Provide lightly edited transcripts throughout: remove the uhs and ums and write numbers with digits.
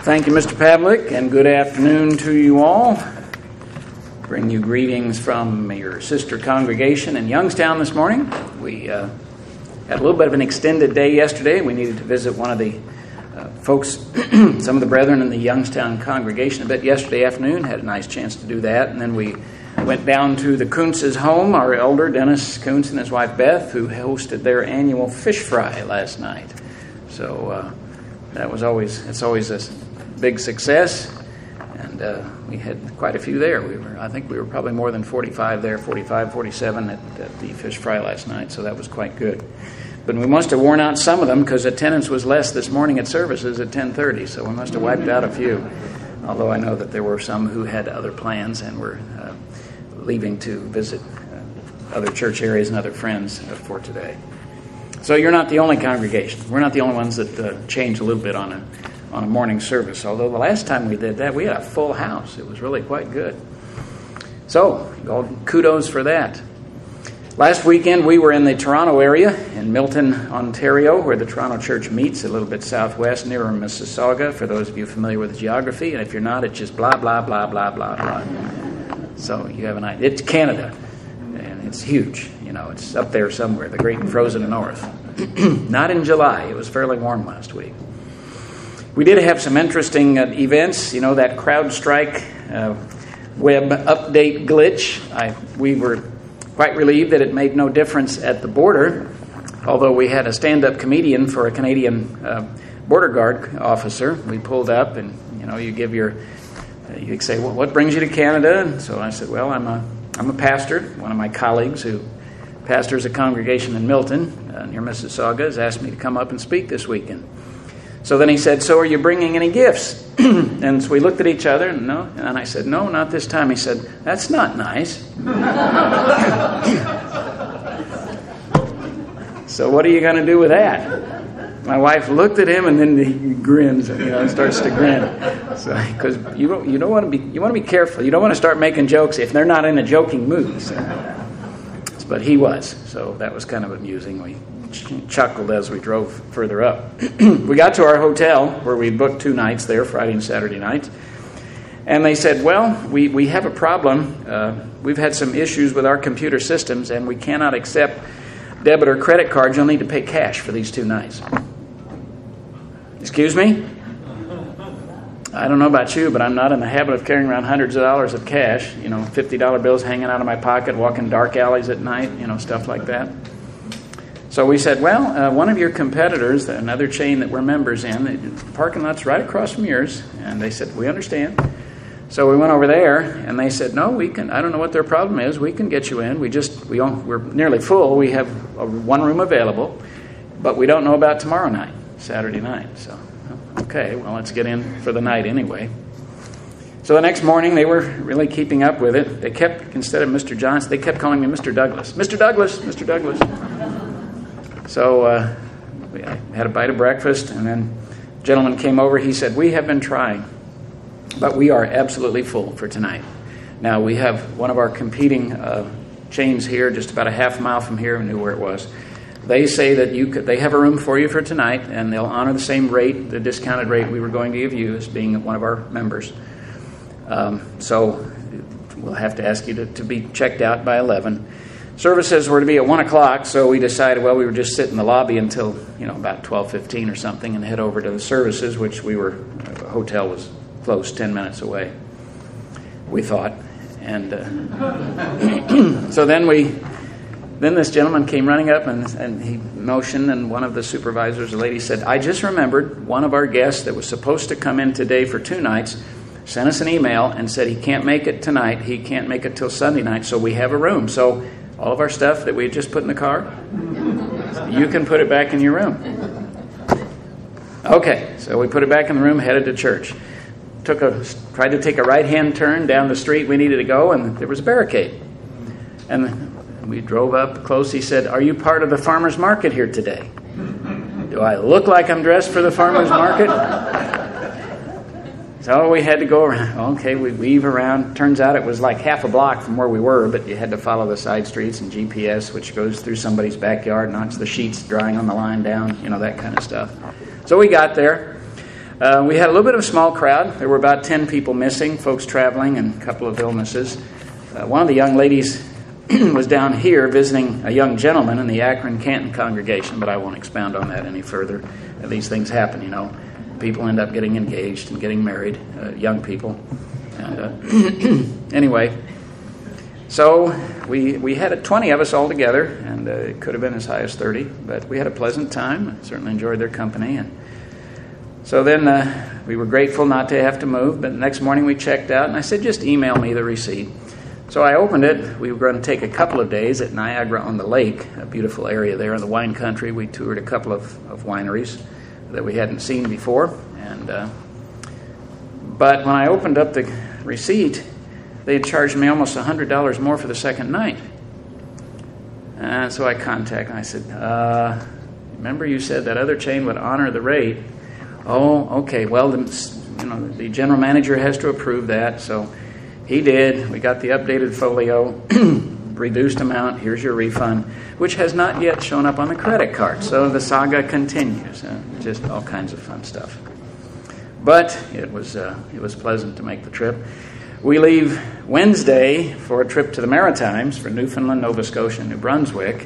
Thank you, Mr. Pavlik, and good afternoon to you all. Bring you greetings from your sister congregation in Youngstown this morning. We had a little bit of an extended day yesterday. We needed to visit one of the folks, some of the brethren in the Youngstown congregation a bit yesterday afternoon. Had a nice chance to do that. And then we went down to the Kuntz's home, our elder, Dennis Kuntz, and his wife, Beth, who hosted their annual fish fry last night. So it's always a big success. And we had quite a few there. I think we were probably more than 45 there, 45, 47 at the fish fry last night. So that was quite good. But we must have worn out some of them because attendance was less this morning at services at 10:30. So we must have wiped out a few. Although I know that there were some who had other plans and were leaving to visit other church areas and other friends for today. So you're not the only congregation. We're not the only ones that change a little bit on a morning service. Although the last time we did that, we had a full house. It was really quite good. So kudos for that. Last weekend, we were in the Toronto area in Milton, Ontario, where the Toronto Church meets, a little bit southwest near Mississauga, for those of you familiar with geography. And if you're not, it's just blah, blah, blah, blah, blah, blah. So you have an idea. It's Canada, and it's huge. It's up there somewhere, the great frozen north. Not in July. It was fairly warm last week. We did have some interesting events. That CrowdStrike web update glitch. We were quite relieved that it made no difference at the border, although we had a stand-up comedian for a Canadian border guard officer. We pulled up, and you say, well, what brings you to Canada? And so I said, well, I'm a pastor. One of my colleagues who pastors a congregation in Milton near Mississauga has asked me to come up and speak this weekend. So then he said, so are you bringing any gifts? And so we looked at each other, and I said, no, not this time. He said, that's not nice. So what are you going to do with that? My wife looked at him, and then he grins, starts to grin. So, because you want to be careful. You don't want to start making jokes if they're not in a joking mood. But he was, so that was kind of amusing. We chuckled as we drove further up. We got to our hotel where we booked 2 nights there, Friday and Saturday nights. And they said, well, we have a problem. We've had some issues with our computer systems, and we cannot accept debit or credit cards. You'll need to pay cash for these 2 nights. Excuse me? I don't know about you, but I'm not in the habit of carrying around hundreds of dollars of cash, $50 bills hanging out of my pocket, walking dark alleys at night, stuff like that. So we said, well, one of your competitors, another chain that we're members in, the parking lot's right across from yours. And they said, we understand. So we went over there, and they said, no, we can. I don't know what their problem is. We can get you in. We're nearly full. We have one room available, but we don't know about tomorrow night, Saturday night. So, okay, well, let's get in for the night anyway. So the next morning, they were really keeping up with it. They kept, instead of Mr. Johnson, they kept calling me Mr. Douglas. Mr. Douglas, Mr. Douglas. So we had a bite of breakfast, and then a gentleman came over. He said, we have been trying, but we are absolutely full for tonight. Now, we have one of our competing chains here, just about a half mile from here. I knew where it was. They say that they have a room for you for tonight, and they'll honor the same rate, the discounted rate we were going to give you as being one of our members. So we'll have to ask you to be checked out by 11. Services were to be at 1 o'clock, so we decided, we would just sit in the lobby until, about 12:15 or something and head over to the services, which the hotel was close, 10 minutes away, we thought. And so then this gentleman came running up, and he motioned, and one of the supervisors, a lady, said, I just remembered one of our guests that was supposed to come in today for 2 nights sent us an email and said he can't make it tonight. He can't make it till Sunday night, so we have a room. So all of our stuff that we had just put in the car, you can put it back in your room. Okay, so we put it back in the room, headed to church. Tried to take a right-hand turn down the street we needed to go, and there was a barricade. And we drove up close. He said, are you part of the farmer's market here today? Do I look like I'm dressed for the farmer's market? So we had to go around. Okay, we weave around. Turns out it was like half a block from where we were, but you had to follow the side streets and GPS, which goes through somebody's backyard, knocks the sheets drying on the line down, that kind of stuff. So we got there. We had a little bit of a small crowd. There were about 10 people missing, folks traveling, and a couple of illnesses. One of the young ladies was down here visiting a young gentleman in the Akron-Canton congregation, but I won't expound on that any further. These things happen, you know. People end up getting engaged and getting married, young people. And anyway, so we had 20 of us all together, and it could have been as high as 30, but we had a pleasant time. I certainly enjoyed their company. And so then we were grateful not to have to move, but the next morning we checked out, and I said, just email me the receipt. So I opened it. We were going to take a couple of days at Niagara-on-the-Lake, a beautiful area there in the wine country. We toured a couple of wineries that we hadn't seen before. But when I opened up the receipt, they had charged me almost $100 more for the second night. And so I contacted and I said, remember you said that other chain would honor the rate. Oh, okay. Well, the general manager has to approve that, so he did. We got the updated folio, reduced amount. Here's your refund, which has not yet shown up on the credit card. So the saga continues. Just all kinds of fun stuff. But it was pleasant to make the trip. We leave Wednesday for a trip to the Maritimes for Newfoundland, Nova Scotia, and New Brunswick.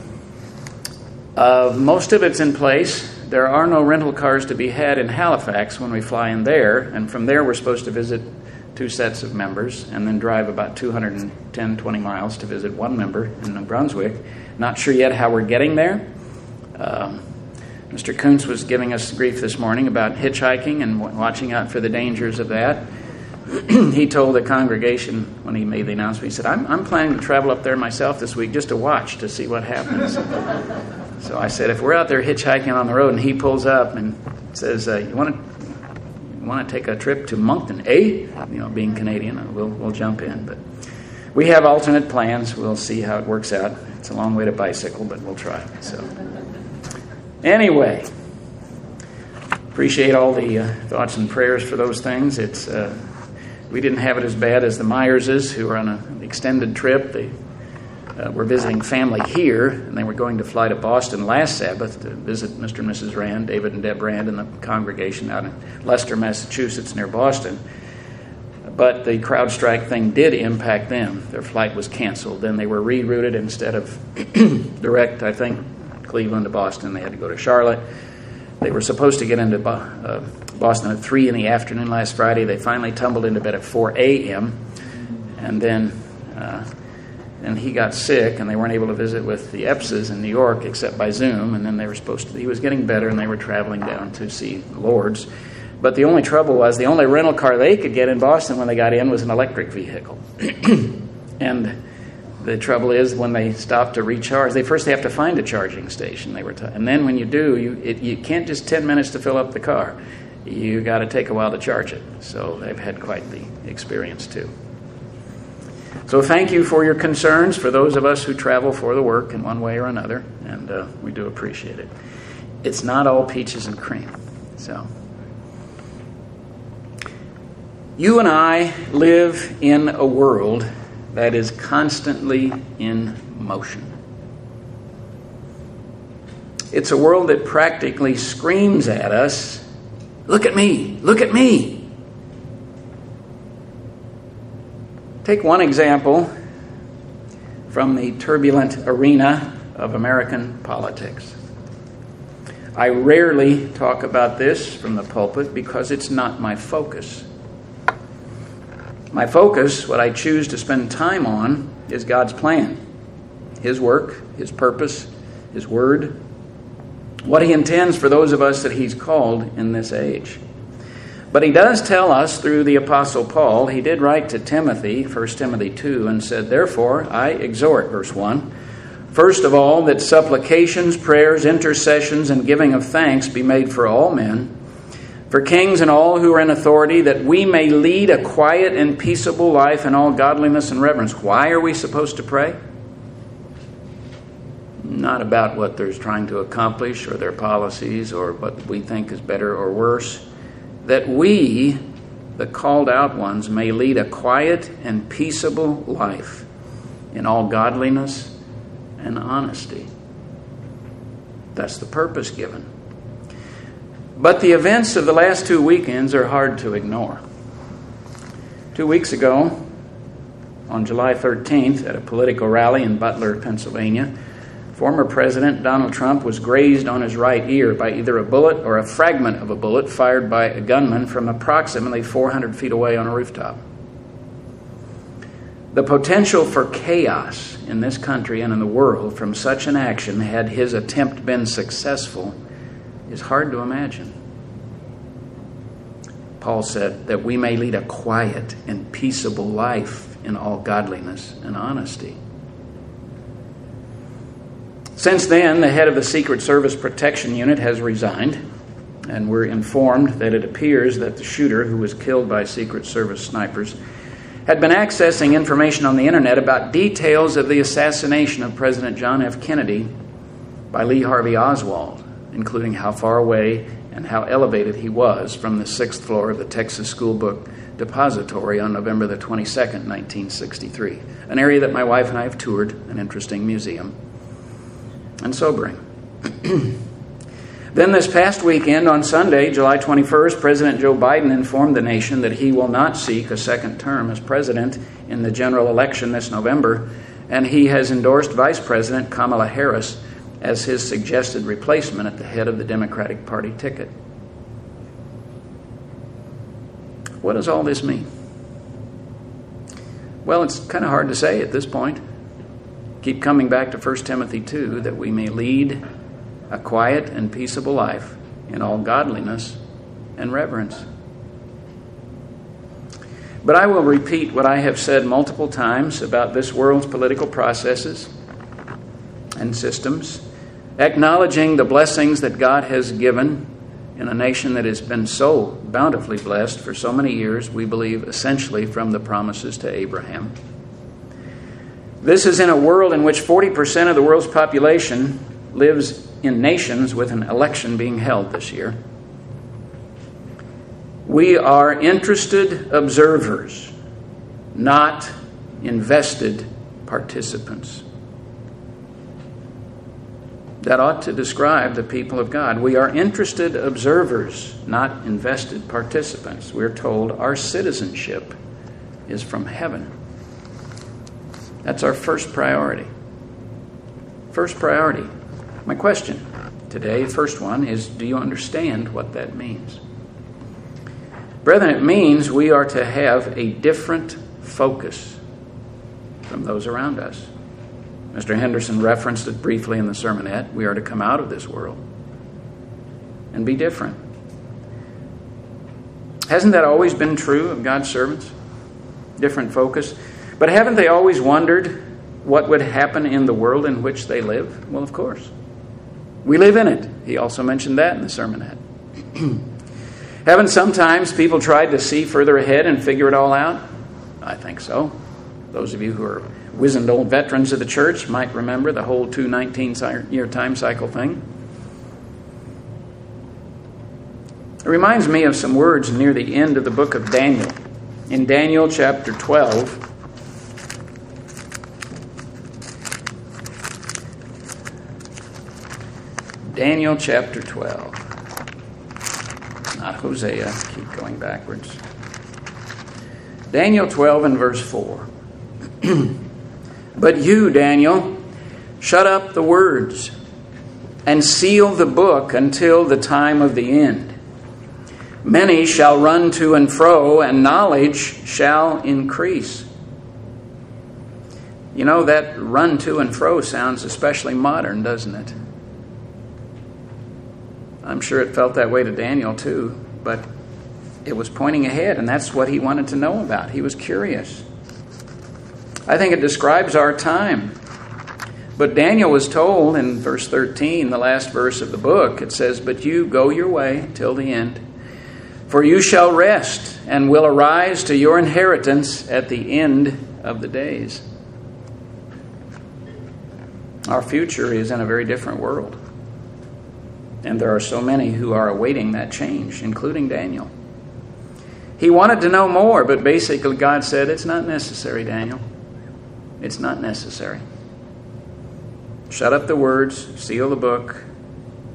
Most of it's in place. There are no rental cars to be had in Halifax when we fly in there, and from there we're supposed to visit 2 sets of members and then drive about 20 miles to visit one member in New Brunswick. Not sure yet how we're getting there. Mr. Kuntz was giving us grief this morning about hitchhiking and watching out for the dangers of that. He told the congregation when he made the announcement, he said, I'm planning to travel up there myself this week just to watch, to see what happens. So I said, if we're out there hitchhiking on the road and he pulls up and says, you want to take a trip to Moncton, being Canadian, we'll jump in. But we have alternate plans. We'll see how it works out. It's a long way to bicycle, but we'll try. So anyway, appreciate all the thoughts and prayers for those things. We didn't have it as bad as the Myerses, who were on an extended trip. They were visiting family here, and they were going to fly to Boston last Sabbath to visit Mr. and Mrs. Rand, David and Deb Rand, and the congregation out in Leicester, Massachusetts, near Boston. But the CrowdStrike thing did impact them. Their flight was canceled. Then they were rerouted instead of direct, I think, Cleveland to Boston. They had to go to Charlotte. They were supposed to get into Boston at 3 in the afternoon last Friday. They finally tumbled into bed at 4 a.m. And then and he got sick, and they weren't able to visit with the Epses in New York except by Zoom. And then they were he was getting better, and they were traveling down to see Lourdes. But the only trouble was the only rental car they could get in Boston when they got in was an electric vehicle. And the trouble is when they stop to recharge, they have to find a charging station. And then when you do, you can't just 10 minutes to fill up the car. You got to take a while to charge it. So they've had quite the experience too. So thank you for your concerns for those of us who travel for the work in one way or another, and we do appreciate it. It's not all peaches and cream. So you and I live in a world that is constantly in motion. It's a world that practically screams at us, look at me, look at me. Take one example from the turbulent arena of American politics. I rarely talk about this from the pulpit because it's not my focus. My focus, what I choose to spend time on, is God's plan, His work, His purpose, His word, what He intends for those of us that He's called in this age. But He does tell us through the Apostle Paul. He did write to Timothy, 1 Timothy 2, and said, therefore, I exhort, verse 1, first of all, that supplications, prayers, intercessions, and giving of thanks be made for all men, for kings and all who are in authority, that we may lead a quiet and peaceable life in all godliness and reverence. Why are we supposed to pray? Not about what they're trying to accomplish or their policies or what we think is better or worse. That we, the called out ones, may lead a quiet and peaceable life in all godliness and honesty. That's the purpose given. But the events of the last 2 weekends are hard to ignore. 2 weeks ago, on July 13th, at a political rally in Butler, Pennsylvania, former President Donald Trump was grazed on his right ear by either a bullet or a fragment of a bullet fired by a gunman from approximately 400 feet away on a rooftop. The potential for chaos in this country and in the world from such an action, had his attempt been successful, is hard to imagine. Paul said that we may lead a quiet and peaceable life in all godliness and honesty. Since then, the head of the Secret Service Protection Unit has resigned, and we're informed that it appears that the shooter, who was killed by Secret Service snipers, had been accessing information on the internet about details of the assassination of President John F. Kennedy by Lee Harvey Oswald, including how far away and how elevated he was from the 6th floor of the Texas School Book Depository on November the 22nd, 1963, an area that my wife and I have toured, an interesting museum, and sobering. Then this past weekend, on Sunday, July 21st, President Joe Biden informed the nation that he will not seek a second term as president in the general election this November, and he has endorsed Vice President Kamala Harris as his suggested replacement at the head of the Democratic Party ticket. What does all this mean? Well, it's kind of hard to say at this point. Keep coming back to 1 Timothy 2, that we may lead a quiet and peaceable life in all godliness and reverence. But I will repeat what I have said multiple times about this world's political processes and systems, acknowledging the blessings that God has given in a nation that has been so bountifully blessed for so many years, we believe essentially from the promises to Abraham. This is in a world in which 40% of the world's population lives in nations with an election being held this year. We are interested observers, not invested participants. That ought to describe the people of God. We are interested observers, not invested participants. We're told our citizenship is from heaven. That's our first priority. First priority. My question today, first one, is do you understand what that means? Brethren, it means we are to have a different focus from those around us. Mr. Henderson referenced it briefly in the sermonette. We are to come out of this world and be different. Hasn't that always been true of God's servants? Different focus. But haven't they always wondered what would happen in the world in which they live? Well, of course. We live in it. He also mentioned that in the sermonette. Haven't sometimes people tried to see further ahead and figure it all out? I think so. Those of you who are wizened old veterans of the church might remember the whole 219-year time cycle thing. It reminds me of some words near the end of the book of Daniel. In Daniel chapter 12, Daniel chapter 12. Not Hosea. Keep going backwards. Daniel 12 and verse 4. But you, Daniel, shut up the words and seal the book until the time of the end. Many shall run to and fro, and knowledge shall increase. You know, that run to and fro sounds especially modern, doesn't it? I'm sure it felt that way to Daniel too, but it was pointing ahead, and that's what he wanted to know about. He was curious. I think it describes our time. But Daniel was told in verse 13, the last verse of the book, it says, "But you go your way till the end, for you shall rest and will arise to your inheritance at the end of the days." Our future is in a very different world. And there are so many who are awaiting that change, including Daniel. He wanted to know more, but basically God said, it's not necessary, Daniel. It's not necessary. Shut up the words, seal the book,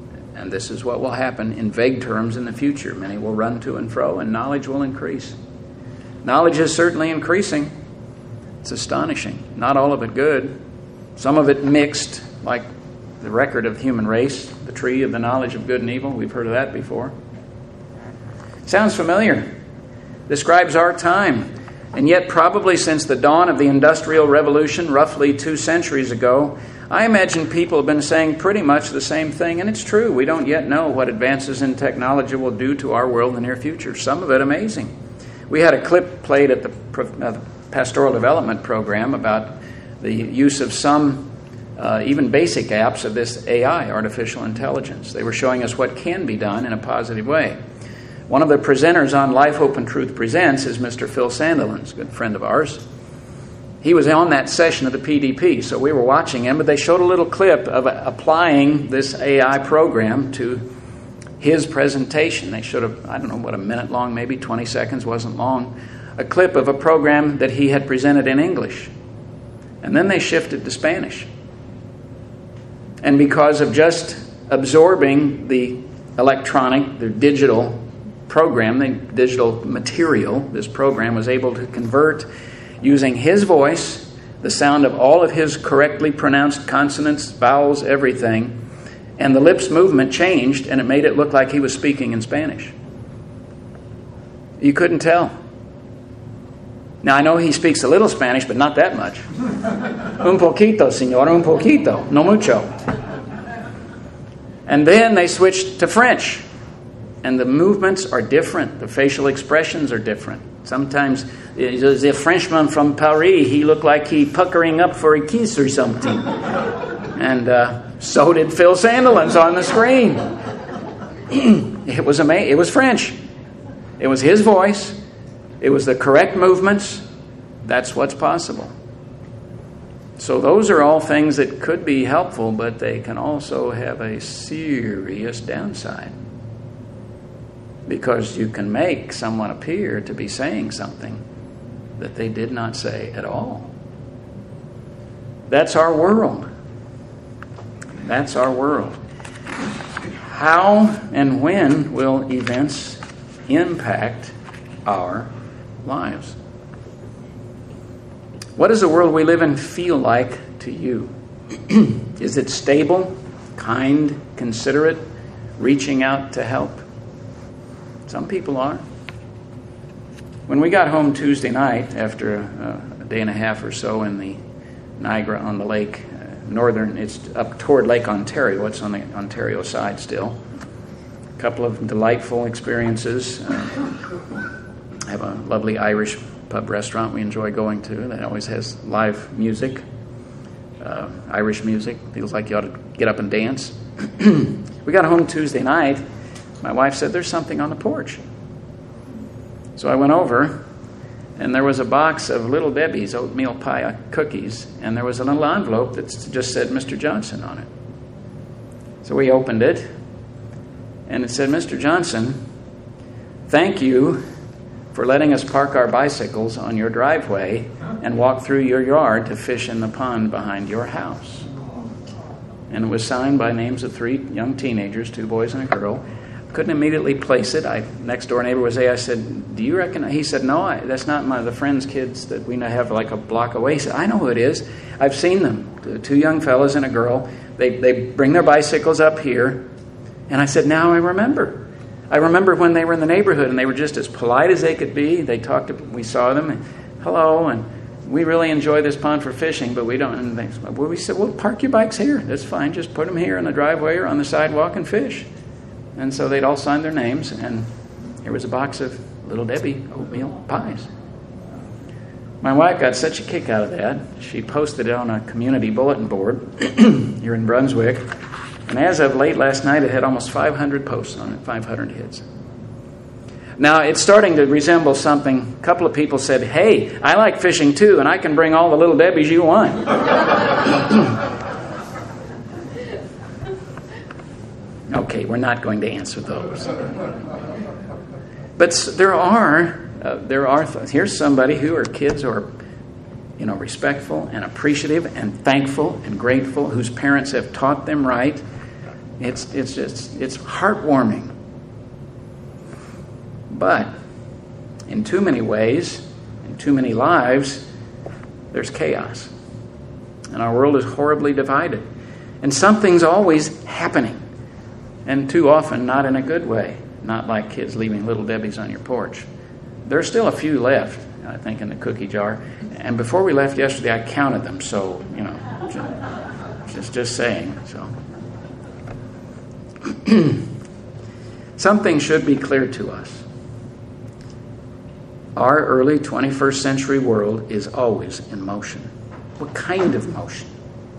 And this is what will happen in vague terms in the future. Many will run to and fro, and knowledge will increase. Knowledge is certainly increasing. It's astonishing. Not all of it good. Some of it mixed, like the record of the human race, the tree of the knowledge of good and evil. We've heard of that before. Sounds familiar. Describes our time. And yet, probably since the dawn of the Industrial Revolution, roughly 2 centuries ago, I imagine people have been saying pretty much the same thing, and it's true. We don't yet know what advances in technology will do to our world in the near future. Some of it amazing. We had a clip played at the Pastoral Development Program about the use of some even basic apps of this AI, artificial intelligence. They were showing us what can be done in a positive way. One of the presenters on Life, Hope, and Truth Presents is Mr. Phil Sandilands, a good friend of ours. He was on that session of the PDP, so we were watching him, but they showed a little clip of applying this AI program to his presentation. They showed a minute long, maybe 20 seconds, wasn't long, a clip of a program that he had presented in English. And then they shifted to Spanish. And because of just absorbing the digital program, the digital material, this program was able to convert, using his voice, the sound of all of his correctly pronounced consonants, vowels, everything, and the lips movement changed, and it made it look like he was speaking in Spanish. You couldn't tell. Now, I know he speaks a little Spanish, but not that much. Un poquito, señor, un poquito, no mucho. And then they switched to French. And the movements are different. The facial expressions are different. Sometimes the Frenchman from Paris, he looked like he puckering up for a kiss or something. And so did Phil Sandilands on the screen. It was amazing. It was French. It was his voice. It was the correct movements. That's what's possible. So those are all things that could be helpful, but they can also have a serious downside. Because you can make someone appear to be saying something that they did not say at all. That's our world. That's our world. How and when will events impact our lives? What does the world we live in feel like to you? Is it stable, kind, considerate, reaching out to help? Some people are. When we got home Tuesday night, after a day and a half or so in the Niagara on the lake, it's up toward Lake Ontario. It's on the Ontario side still. A couple of delightful experiences. I have a lovely Irish pub restaurant we enjoy going to that always has live music, Irish music. Feels like you ought to get up and dance. We got home Tuesday night. My wife said, "There's something on the porch." So I went over, and there was a box of Little Debbie's oatmeal pie cookies, and there was a little envelope that just said Mr. Johnson on it. So we opened it, and it said, "Mr. Johnson, thank you for letting us park our bicycles on your driveway and walk through your yard to fish in the pond behind your house." And it was signed by names of 3 young teenagers, 2 boys and a girl. Couldn't immediately place it. Next door neighbor was there. I said, "Do you recognize?" He said, "No, that's not the friend's kids that we have like a block away." He said, "I know who it is. I've seen them. 2 young fellas and a girl. They bring their bicycles up here." And I said, "Now I remember. I remember when they were in the neighborhood and they were just as polite as they could be. They talked. We saw them. And, hello, and we really enjoy this pond for fishing, but we don't." And we said, "Well, park your bikes here. That's fine. Just put them here in the driveway or on the sidewalk and fish." And so they'd all signed their names, and here was a box of Little Debbie oatmeal pies. My wife got such a kick out of that. She posted it on a community bulletin board here in Brunswick. And as of late last night, it had almost 500 posts on it, 500 hits. Now, it's starting to resemble something. A couple of people said, "Hey, I like fishing too, and I can bring all the Little Debbies you want." Okay, we're not going to answer those. But there are. Here's somebody who are kids who are, respectful and appreciative and thankful and grateful, whose parents have taught them right. It's heartwarming. But in too many ways, in too many lives, there's chaos. And our world is horribly divided. And something's always happening. And too often, not in a good way. Not like kids leaving Little Debbie's on your porch. There's still a few left, I think, in the cookie jar. And before we left yesterday, I counted them. So, just saying. So, something should be clear to us. Our early 21st century world is always in motion. What kind of motion?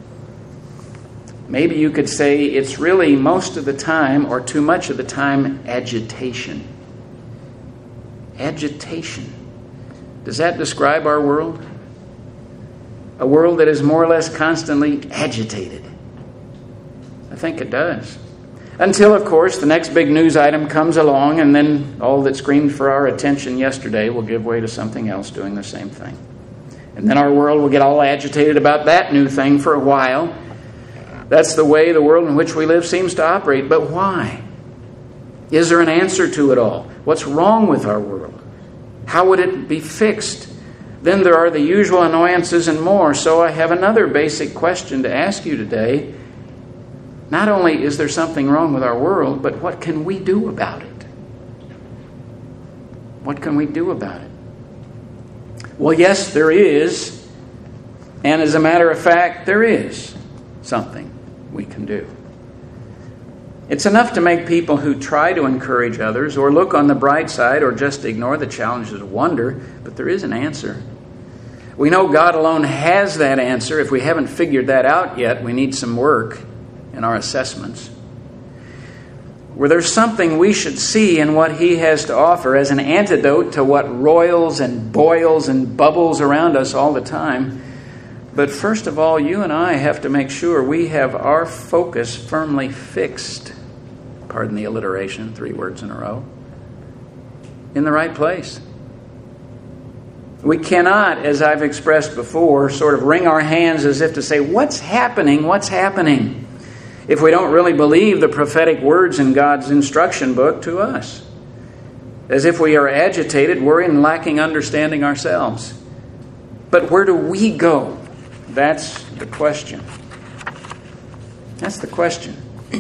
Maybe you could say it's really most of the time, or too much of the time, agitation. Agitation. Does that describe our world? A world that is more or less constantly agitated. I think it does. Until, of course, the next big news item comes along, and then all that screamed for our attention yesterday will give way to something else doing the same thing. And then our world will get all agitated about that new thing for a while. That's the way the world in which we live seems to operate. But why? Is there an answer to it all? What's wrong with our world? How would it be fixed? Then there are the usual annoyances and more. So I have another basic question to ask you today. Not only is there something wrong with our world, but what can we do about it? What can we do about it? Well, yes, there is. And as a matter of fact, there is something we can do. It's enough to make people who try to encourage others or look on the bright side or just ignore the challenges wonder, but there is an answer. We know God alone has that answer. If we haven't figured that out yet, we need some work in our assessments. Where there's something we should see in what He has to offer as an antidote to what roils and boils and bubbles around us all the time. But first of all, you and I have to make sure we have our focus firmly fixed, pardon the alliteration, 3 words in a row, in the right place. We cannot, as I've expressed before, sort of wring our hands as if to say, what's happening? What's happening? If we don't really believe the prophetic words in God's instruction book to us. As if we are agitated, worried, and lacking understanding ourselves. But where do we go? That's the question. That's the question.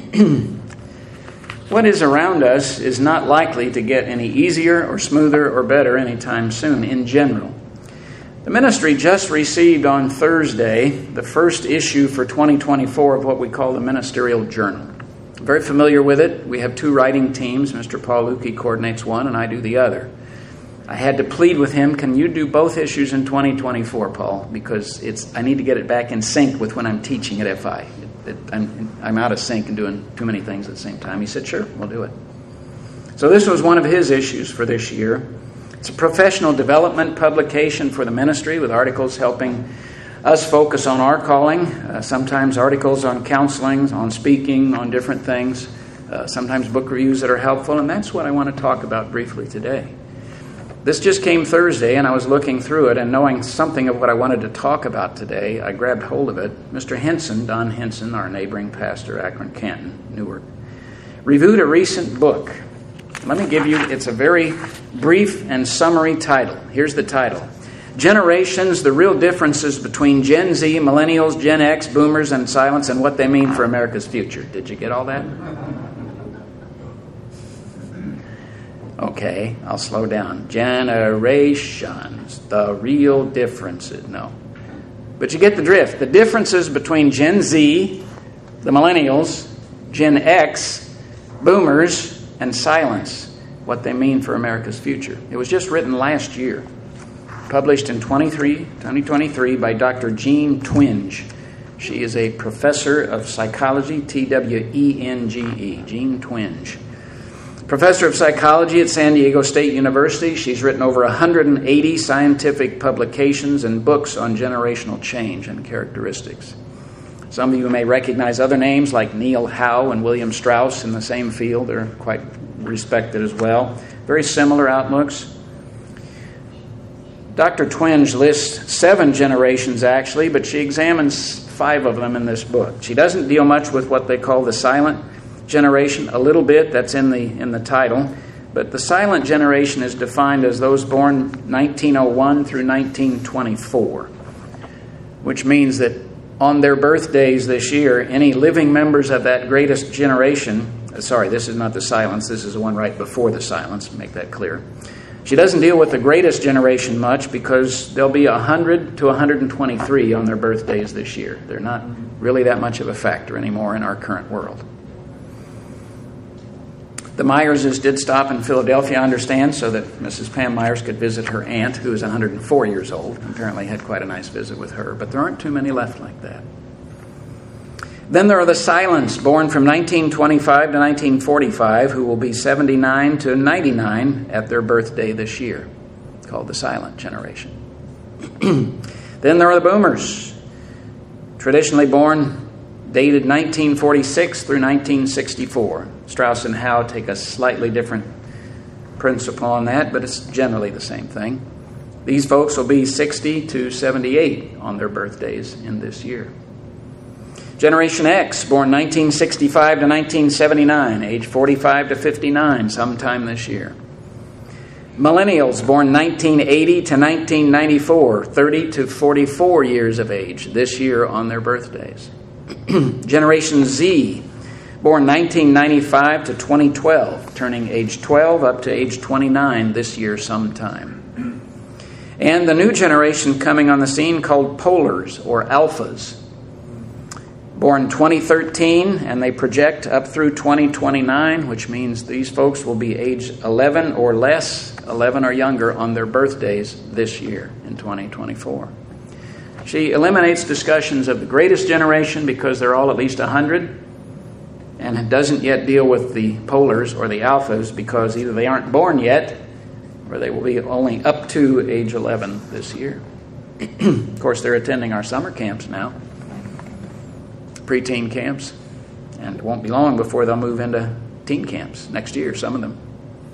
What is around us is not likely to get any easier or smoother or better anytime soon in general. The ministry just received on Thursday the first issue for 2024 of what we call the Ministerial Journal. I'm very familiar with it. We have 2 writing teams. Mr. Paul Lukey coordinates one and I do the other. I had to plead with him, can you do both issues in 2024, Paul? Because I need to get it back in sync with when I'm teaching at FI. I'm out of sync and doing too many things at the same time. He said, sure, we'll do it. So this was one of his issues for this year. It's a professional development publication for the ministry with articles helping us focus on our calling. Sometimes articles on counseling, on speaking, on different things. Sometimes book reviews that are helpful. And that's what I want to talk about briefly today. This just came Thursday, and I was looking through it, and knowing something of what I wanted to talk about today, I grabbed hold of it. Mr. Henson, Don Henson, our neighboring pastor, Akron, Canton, Newark, reviewed a recent book. Let me give you, it's a very brief and summary title. Here's the title. Generations, the real differences between Gen Z, Millennials, Gen X, Boomers, and Silence, and what they mean for America's future. Did you get all that? Okay, I'll slow down. Generations, the real differences. No. But you get the drift. The differences between Gen Z, the Millennials, Gen X, Boomers, and Silence. What they mean for America's future. It was just written last year. Published in 2023 by Dr. Jean Twenge. She is a professor of psychology, Twenge, Jean Twenge. Professor of psychology at San Diego State University. She's written over 180 scientific publications and books on generational change and characteristics. Some of you may recognize other names like Neil Howe and William Strauss in the same field. They're quite respected as well. Very similar outlooks. Dr. Twenge lists 7 generations actually, but she examines 5 of them in this book. She doesn't deal much with what they call the silent generation a little bit. That's in the title. But the silent generation is defined as those born 1901 through 1924, which means that on their birthdays this year, any living members of that greatest generation, sorry, this is not the silence, this is the one right before the silence, make that clear. She doesn't deal with the greatest generation much because there'll be 100 to 123 on their birthdays this year. They're not really that much of a factor anymore in our current world. The Myerses did stop in Philadelphia, I understand, so that Mrs. Pam Myers could visit her aunt, who is 104 years old. Apparently had quite a nice visit with her, but there aren't too many left like that. Then there are the Silents, born from 1925 to 1945, who will be 79 to 99 at their birthday this year, called the Silent generation. Then there are the Boomers, traditionally born, dated 1946 through 1964. Strauss and Howe take a slightly different principle on that, but it's generally the same thing. These folks will be 60 to 78 on their birthdays in this year. Generation X, born 1965 to 1979, age 45 to 59, sometime this year. Millennials, born 1980 to 1994, 30 to 44 years of age this year on their birthdays. Generation Z, born 1995 to 2012, turning age 12 up to age 29 this year sometime. And the new generation coming on the scene called Polars or Alphas, born 2013, and they project up through 2029, which means these folks will be age 11 or less, 11 or younger on their birthdays this year in 2024. She eliminates discussions of the greatest generation because they're all at least 100, and it doesn't yet deal with the Polars or the Alphas because either they aren't born yet or they will be only up to age 11 this year. Of course, they're attending our summer camps now, preteen camps, and it won't be long before they'll move into teen camps next year, some of them.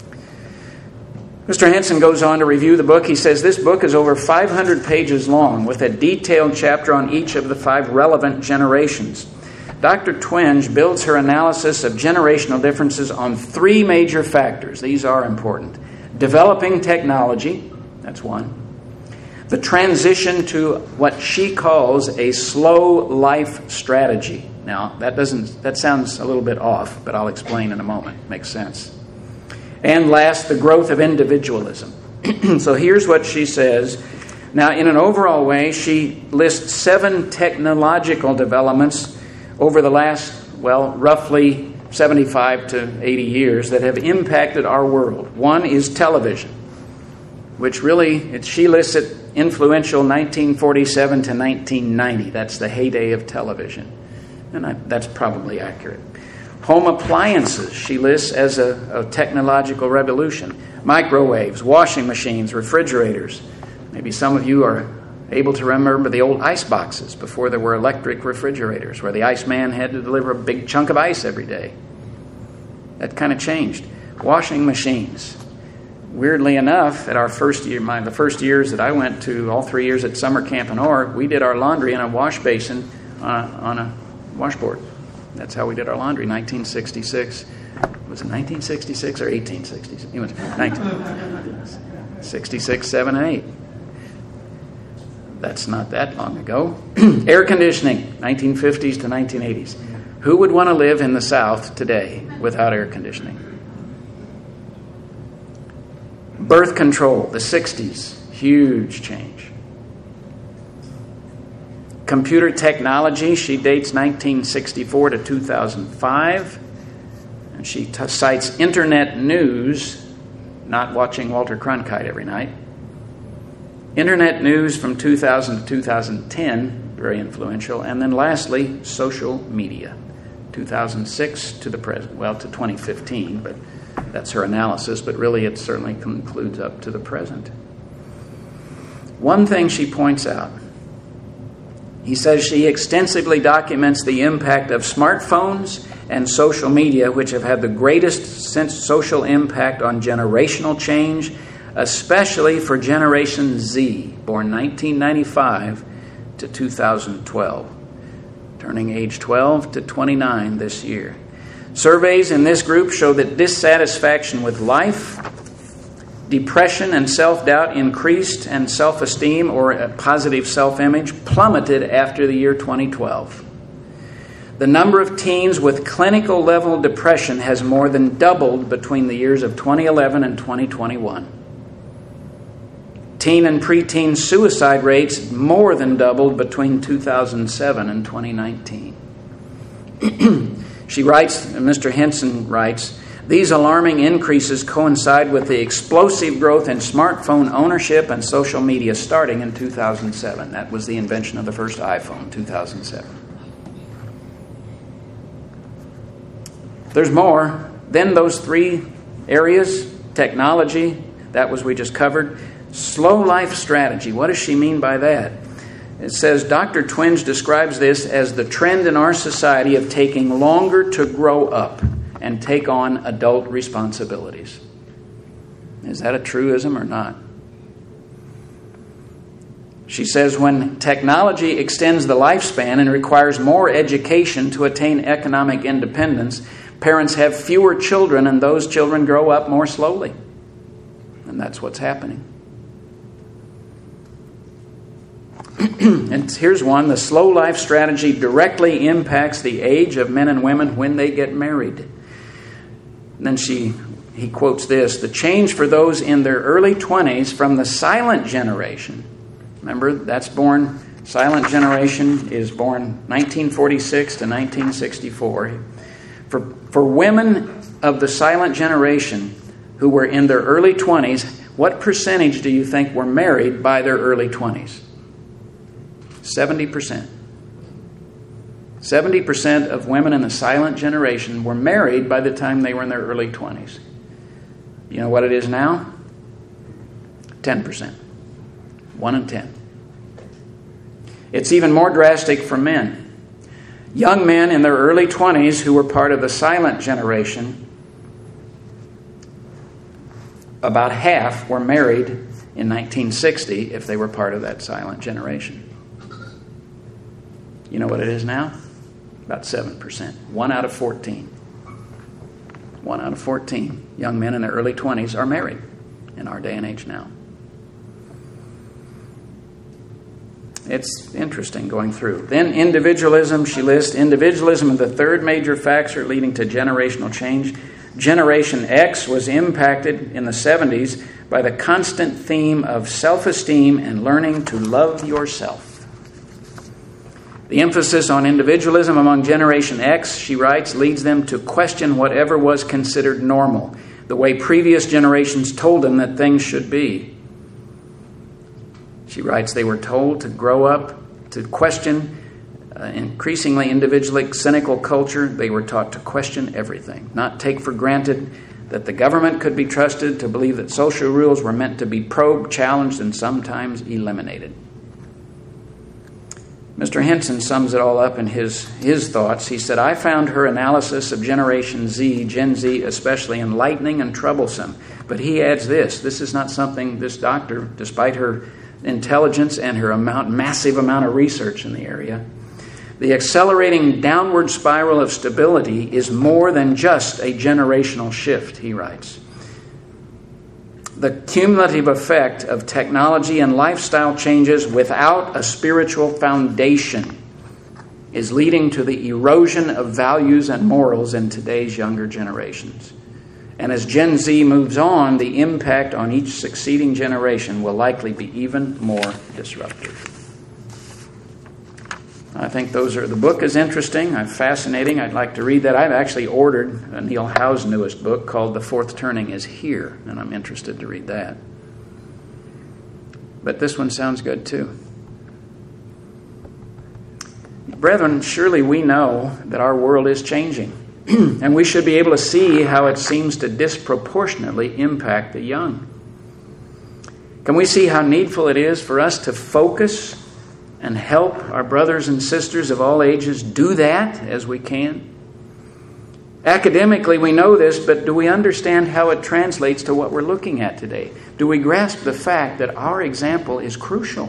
Mr. Hansen goes on to review the book. He says this book is over 500 pages long with a detailed chapter on each of the 5 relevant generations. Dr. Twenge builds her analysis of generational differences on 3 major factors. These are important. Developing technology, that's one. The transition to what she calls a slow life strategy. Now, that sounds a little bit off, but I'll explain in a moment. Makes sense. And last, the growth of individualism. So here's what she says. Now, in an overall way, she lists 7 technological developments over the last, roughly 75 to 80 years that have impacted our world. One is television, which really, she lists it influential 1947 to 1990. That's the heyday of television. And that's probably accurate. Home appliances, she lists as a technological revolution. Microwaves, washing machines, refrigerators. Maybe some of you are able to remember the old ice boxes before there were electric refrigerators, where the iceman had to deliver a big chunk of ice every day. That kind of changed. Washing machines. Weirdly enough, at our first year, the first years that I went to, all 3 years at summer camp in Orr, we did our laundry in a wash basin on a washboard. That's how we did our laundry, 1966. Was it 1966 or 1866? It was 1966, 7, and 8. That's not that long ago. Air conditioning, 1950s to 1980s. Who would want to live in the South today without air conditioning? Birth control, the 60s, huge change. Computer technology, she dates 1964 to 2005. And she cites internet news, not watching Walter Cronkite every night. Internet news from 2000 to 2010, very influential. And then lastly, social media, 2006 to the present, to 2015, but that's her analysis, but really it certainly concludes up to the present. One thing she points out, he says she extensively documents the impact of smartphones and social media, which have had the greatest social impact on generational change, especially for Generation Z, born 1995 to 2012, turning age 12 to 29 this year. Surveys in this group show that dissatisfaction with life, depression and self-doubt increased, and self-esteem or a positive self-image plummeted after the year 2012. The number of teens with clinical level depression has more than doubled between the years of 2011 and 2021. Teen and preteen suicide rates more than doubled between 2007 and 2019. She writes, Mr. Henson writes, these alarming increases coincide with the explosive growth in smartphone ownership and social media starting in 2007. That was the invention of the first iPhone, 2007. There's more. Then those three areas, technology, that was we just covered. Slow life strategy. What does she mean by that? It says Dr. Twenge describes this as the trend in our society of taking longer to grow up and take on adult responsibilities. Is that a truism or not? She says when technology extends the lifespan and requires more education to attain economic independence, parents have fewer children and those children grow up more slowly. And that's what's happening. And here's one. The slow life strategy directly impacts the age of men and women when they get married. And then he quotes this, the change for those in their early 20s from the silent generation. Remember, silent generation is born 1946 to 1964. For women of the silent generation who were in their early 20s, what percentage do you think were married by their early 20s? 70%. 70% of women in the silent generation were married by the time they were in their early 20s. You know what it is now? 10%. 1 in 10. It's even more drastic for men. Young men in their early 20s who were part of the silent generation, about half were married in 1960 if they were part of that silent generation. You know what it is now? About 7%. 1 out of 14. 1 out of 14 young men in their early 20s are married in our day and age now. It's interesting going through. Then individualism, she lists individualism as the third major factor leading to generational change. Generation X was impacted in the 70s by the constant theme of self-esteem and learning to love yourself. The emphasis on individualism among Generation X, she writes, leads them to question whatever was considered normal, the way previous generations told them that things should be. She writes, they were told to grow up, to question increasingly individualistic, cynical culture. They were taught to question everything, not take for granted that the government could be trusted, to believe that social rules were meant to be probed, challenged, and sometimes eliminated. Mr. Henson sums it all up in his thoughts. He said, I found her analysis of Generation Z, Gen Z especially, enlightening and troublesome. But he adds this is not something this doctor, despite her intelligence and her massive amount of research in the area, the accelerating downward spiral of stability is more than just a generational shift, he writes. The cumulative effect of technology and lifestyle changes without a spiritual foundation is leading to the erosion of values and morals in today's younger generations. And as Gen Z moves on, the impact on each succeeding generation will likely be even more disruptive. I think the book is interesting, fascinating. I'd like to read that. I've actually ordered Neil Howe's newest book called The Fourth Turning is Here, and I'm interested to read that. But this one sounds good too. Brethren, surely we know that our world is changing, and we should be able to see how it seems to disproportionately impact the young. Can we see how needful it is for us to focus and help our brothers and sisters of all ages do that as we can? Academically, we know this, but do we understand how it translates to what we're looking at today? Do we grasp the fact that our example is crucial?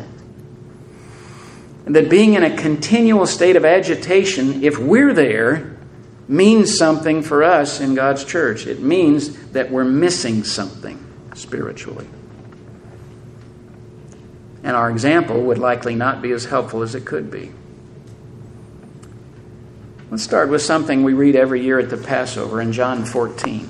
And that being in a continual state of agitation, if we're there, means something for us in God's church. It means that we're missing something spiritually. And our example would likely not be as helpful as it could be. Let's start with something we read every year at the Passover in John 14.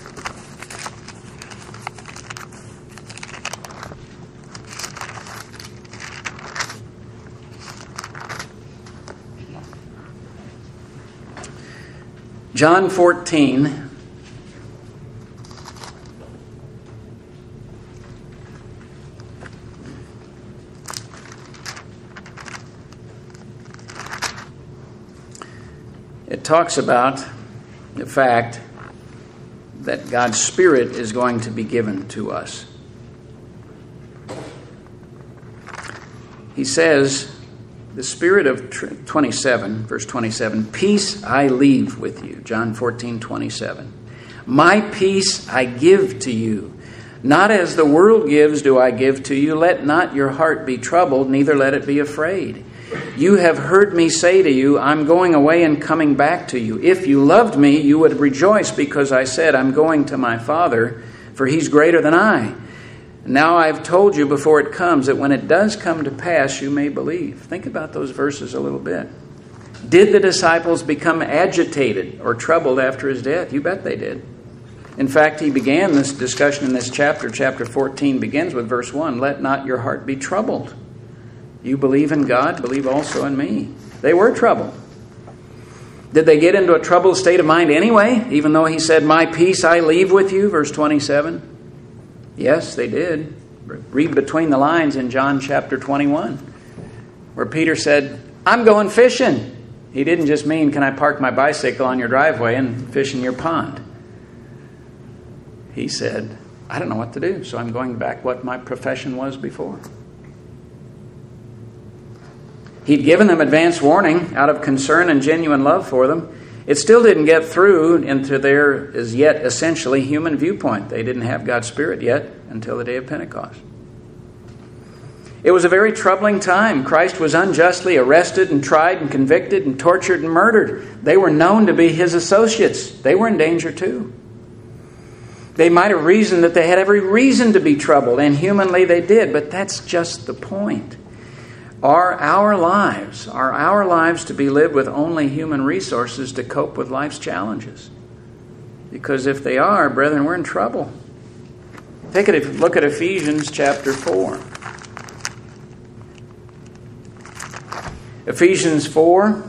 John 14, it talks about the fact that God's Spirit is going to be given to us. He says, the Spirit of 27, verse 27, peace I leave with you. John 14:27. My peace I give to you. Not as the world gives do I give to you. Let not your heart be troubled, neither let it be afraid. You have heard me say to you, I'm going away and coming back to you. If you loved me, you would rejoice because I said, I'm going to my Father, for he's greater than I. Now I've told you before it comes that when it does come to pass, you may believe. Think about those verses a little bit. Did the disciples become agitated or troubled after his death? You bet they did. In fact, he began this discussion in this chapter. Chapter 14 begins with verse 1. Let not your heart be troubled. You believe in God, believe also in me. They were troubled. Did they get into a troubled state of mind anyway, even though he said, my peace I leave with you, verse 27? Yes, they did. Read between the lines in John chapter 21, where Peter said, I'm going fishing. He didn't just mean, can I park my bicycle on your driveway and fish in your pond? He said, I don't know what to do, so I'm going back what my profession was before. He'd given them advance warning out of concern and genuine love for them. It still didn't get through into their as yet essentially human viewpoint. They didn't have God's Spirit yet until the day of Pentecost. It was a very troubling time. Christ was unjustly arrested and tried and convicted and tortured and murdered. They were known to be his associates. They were in danger too. They might have reasoned that they had every reason to be troubled, and humanly they did, but that's just the point. Are our lives to be lived with only human resources to cope with life's challenges? Because if they are, brethren, we're in trouble. Take a look at Ephesians chapter 4. Ephesians 4.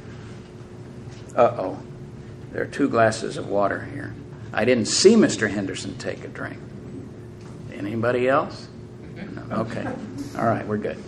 Uh-oh. There are 2 glasses of water here. I didn't see Mr. Henderson take a drink. Anybody else? No. Okay. All right, we're good.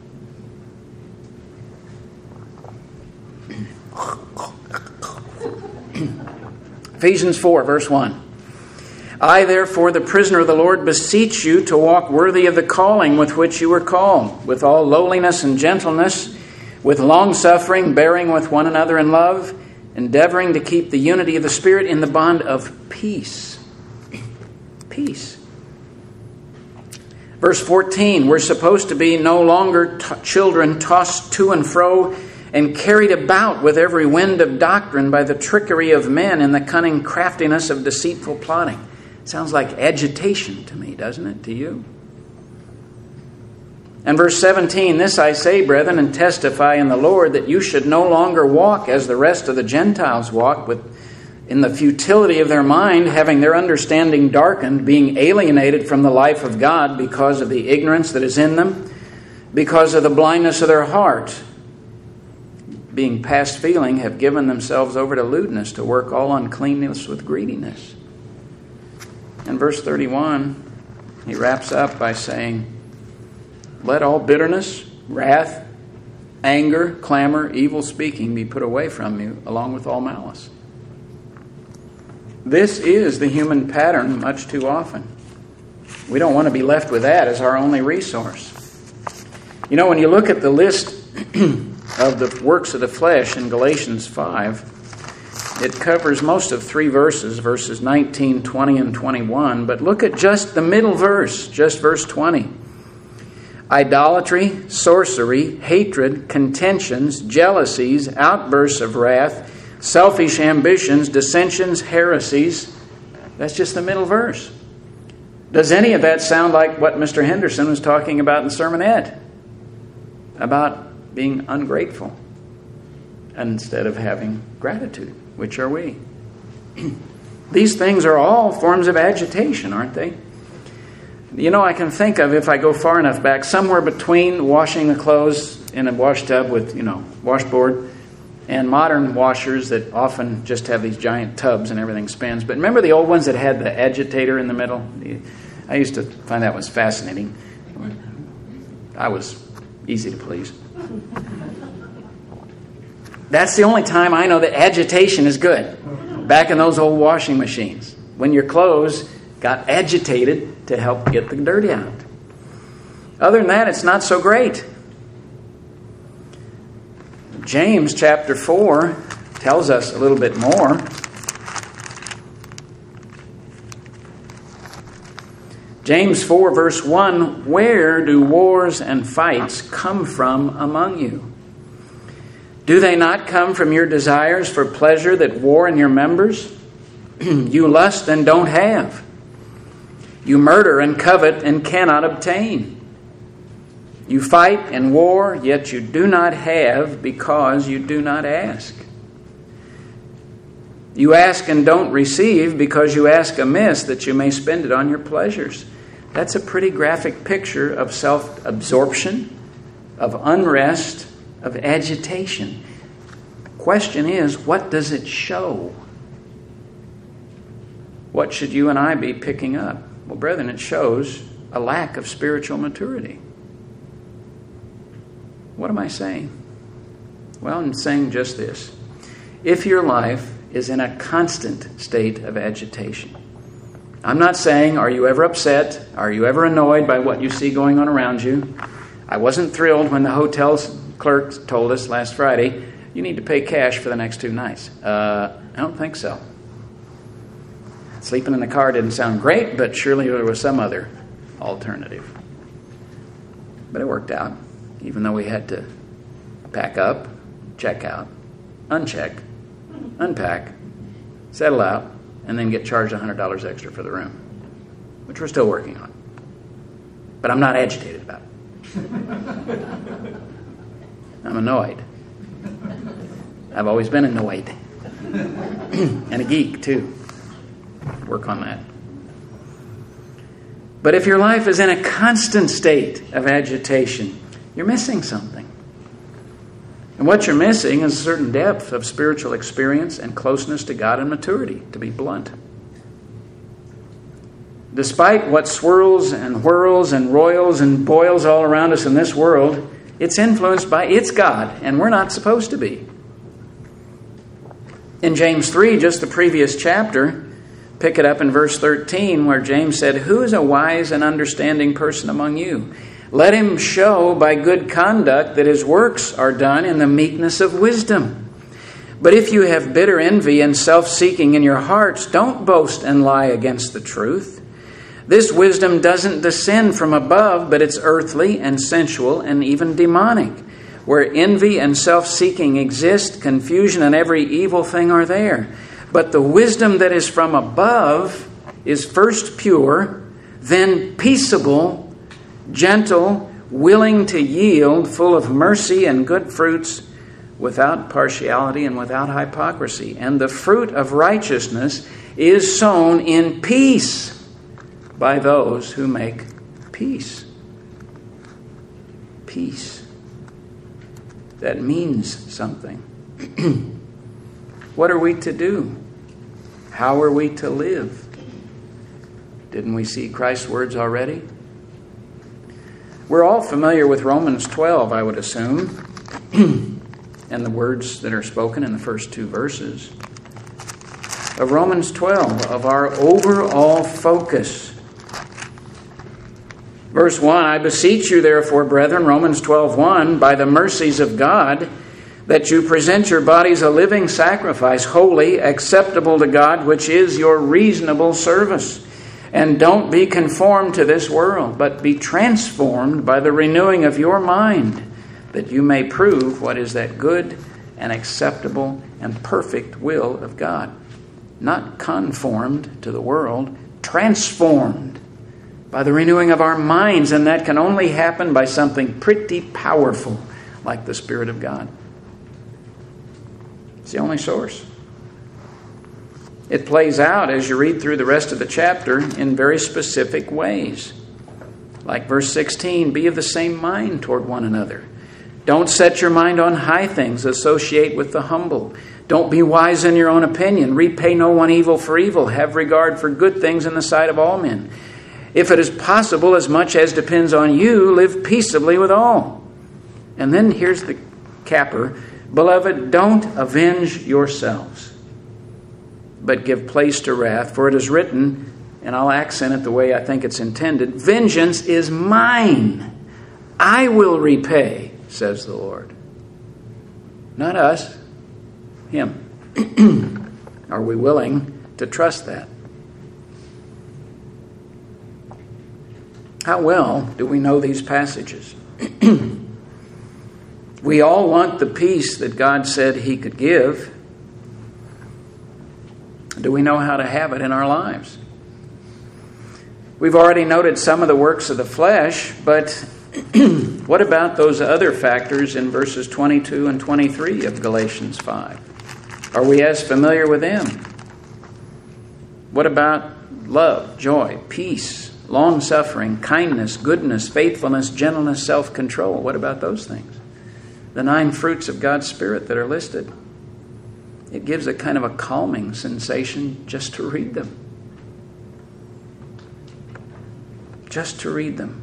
Ephesians 4, verse 1. I, therefore, the prisoner of the Lord, beseech you to walk worthy of the calling with which you were called, with all lowliness and gentleness, with long-suffering, bearing with one another in love, endeavoring to keep the unity of the Spirit in the bond of peace. Peace. Verse 14, we're supposed to be no longer children tossed to and fro and carried about with every wind of doctrine by the trickery of men and the cunning craftiness of deceitful plotting. Sounds like agitation to me, doesn't it, to you? And verse 17, this I say, brethren, and testify in the Lord, that you should no longer walk as the rest of the Gentiles walk, in the futility of their mind, having their understanding darkened, being alienated from the life of God because of the ignorance that is in them, because of the blindness of their heart, being past feeling, have given themselves over to lewdness, to work all uncleanness with greediness. In verse 31, he wraps up by saying, let all bitterness, wrath, anger, clamor, evil speaking be put away from you, along with all malice. This is the human pattern much too often. We don't want to be left with that as our only resource. You know, when you look at the list of the works of the flesh in Galatians 5, it covers most of 3 verses, verses 19, 20, and 21. But look at just the middle verse, just verse 20. Idolatry, sorcery, hatred, contentions, jealousies, outbursts of wrath, selfish ambitions, dissensions, heresies. That's just the middle verse. Does any of that sound like what Mr. Henderson was talking about in the sermonette? About being ungrateful instead of having gratitude. Which are we? These things are all forms of agitation, aren't they? You know, I can think of, if I go far enough back, somewhere between washing the clothes in a wash tub with, washboard, and modern washers that often just have these giant tubs and everything spins. But remember the old ones that had the agitator in the middle? I used to find that was fascinating. I was easy to please. That's the only time I know that agitation is good. Back in those old washing machines, when your clothes got agitated to help get the dirt out. Other than that, it's not so great. James chapter 4 tells us a little bit more. James 4 verse 1, where do wars and fights come from among you? Do they not come from your desires for pleasure that war in your members? You lust and don't have. You murder and covet and cannot obtain. You fight and war, yet you do not have because you do not ask. You ask and don't receive because you ask amiss that you may spend it on your pleasures. That's a pretty graphic picture of self-absorption, of unrest, of agitation. Question is, what does it show? What should you and I be picking up? Well, brethren, it shows a lack of spiritual maturity. What am I saying? Well, I'm saying just this. If your life is in a constant state of agitation, I'm not saying, are you ever upset? Are you ever annoyed by what you see going on around you? I wasn't thrilled when the hotel clerk told us last Friday, you need to pay cash for the next 2 nights. I don't think so. Sleeping in the car didn't sound great, but surely there was some other alternative. But it worked out, even though we had to pack up, check out, uncheck, unpack, settle out, and then get charged $100 extra for the room, which we're still working on. But I'm not agitated about it. I'm annoyed. I've always been annoyed. And a geek, too. Work on that. But if your life is in a constant state of agitation, you're missing something. And what you're missing is a certain depth of spiritual experience and closeness to God and maturity, to be blunt. Despite what swirls and whirls and roils and boils all around us in this world, it's influenced by its God, and we're not supposed to be. In James 3, just the previous chapter, pick it up in verse 13, where James said, who is a wise and understanding person among you? Let him show by good conduct that his works are done in the meekness of wisdom. But if you have bitter envy and self-seeking in your hearts, don't boast and lie against the truth. This wisdom doesn't descend from above, but it's earthly and sensual and even demonic. Where envy and self-seeking exist, confusion and every evil thing are there. But the wisdom that is from above is first pure, then peaceable, gentle, willing to yield, full of mercy and good fruits, without partiality and without hypocrisy. And the fruit of righteousness is sown in peace by those who make peace. Peace. That means something. What are we to do? How are we to live? Didn't we see Christ's words already? We're all familiar with Romans 12, I would assume, and the words that are spoken in the first 2 verses of Romans 12, of our overall focus. Verse 1, I beseech you, therefore, brethren, Romans 12:1, by the mercies of God, that you present your bodies a living sacrifice, holy, acceptable to God, which is your reasonable service. And don't be conformed to this world, but be transformed by the renewing of your mind, that you may prove what is that good and acceptable and perfect will of God. Not conformed to the world, transformed by the renewing of our minds, and that can only happen by something pretty powerful like the Spirit of God. It's the only source. It plays out as you read through the rest of the chapter in very specific ways. Like verse 16, be of the same mind toward one another. Don't set your mind on high things. Associate with the humble. Don't be wise in your own opinion. Repay no one evil for evil. Have regard for good things in the sight of all men. If it is possible, as much as depends on you, live peaceably with all. And then here's the capper. Beloved, don't avenge yourselves, but give place to wrath. For it is written, and I'll accent it the way I think it's intended, vengeance is mine. I will repay, says the Lord. Not us, Him. Are we willing to trust that? How well do we know these passages? We all want the peace that God said He could give. Do we know how to have it in our lives? We've already noted some of the works of the flesh, but what about those other factors in verses 22 and 23 of Galatians 5? Are we as familiar with them? What about love, joy, peace, long-suffering, kindness, goodness, faithfulness, gentleness, self-control? What about those things? The 9 fruits of God's Spirit that are listed. It gives a kind of a calming sensation just to read them. Just to read them.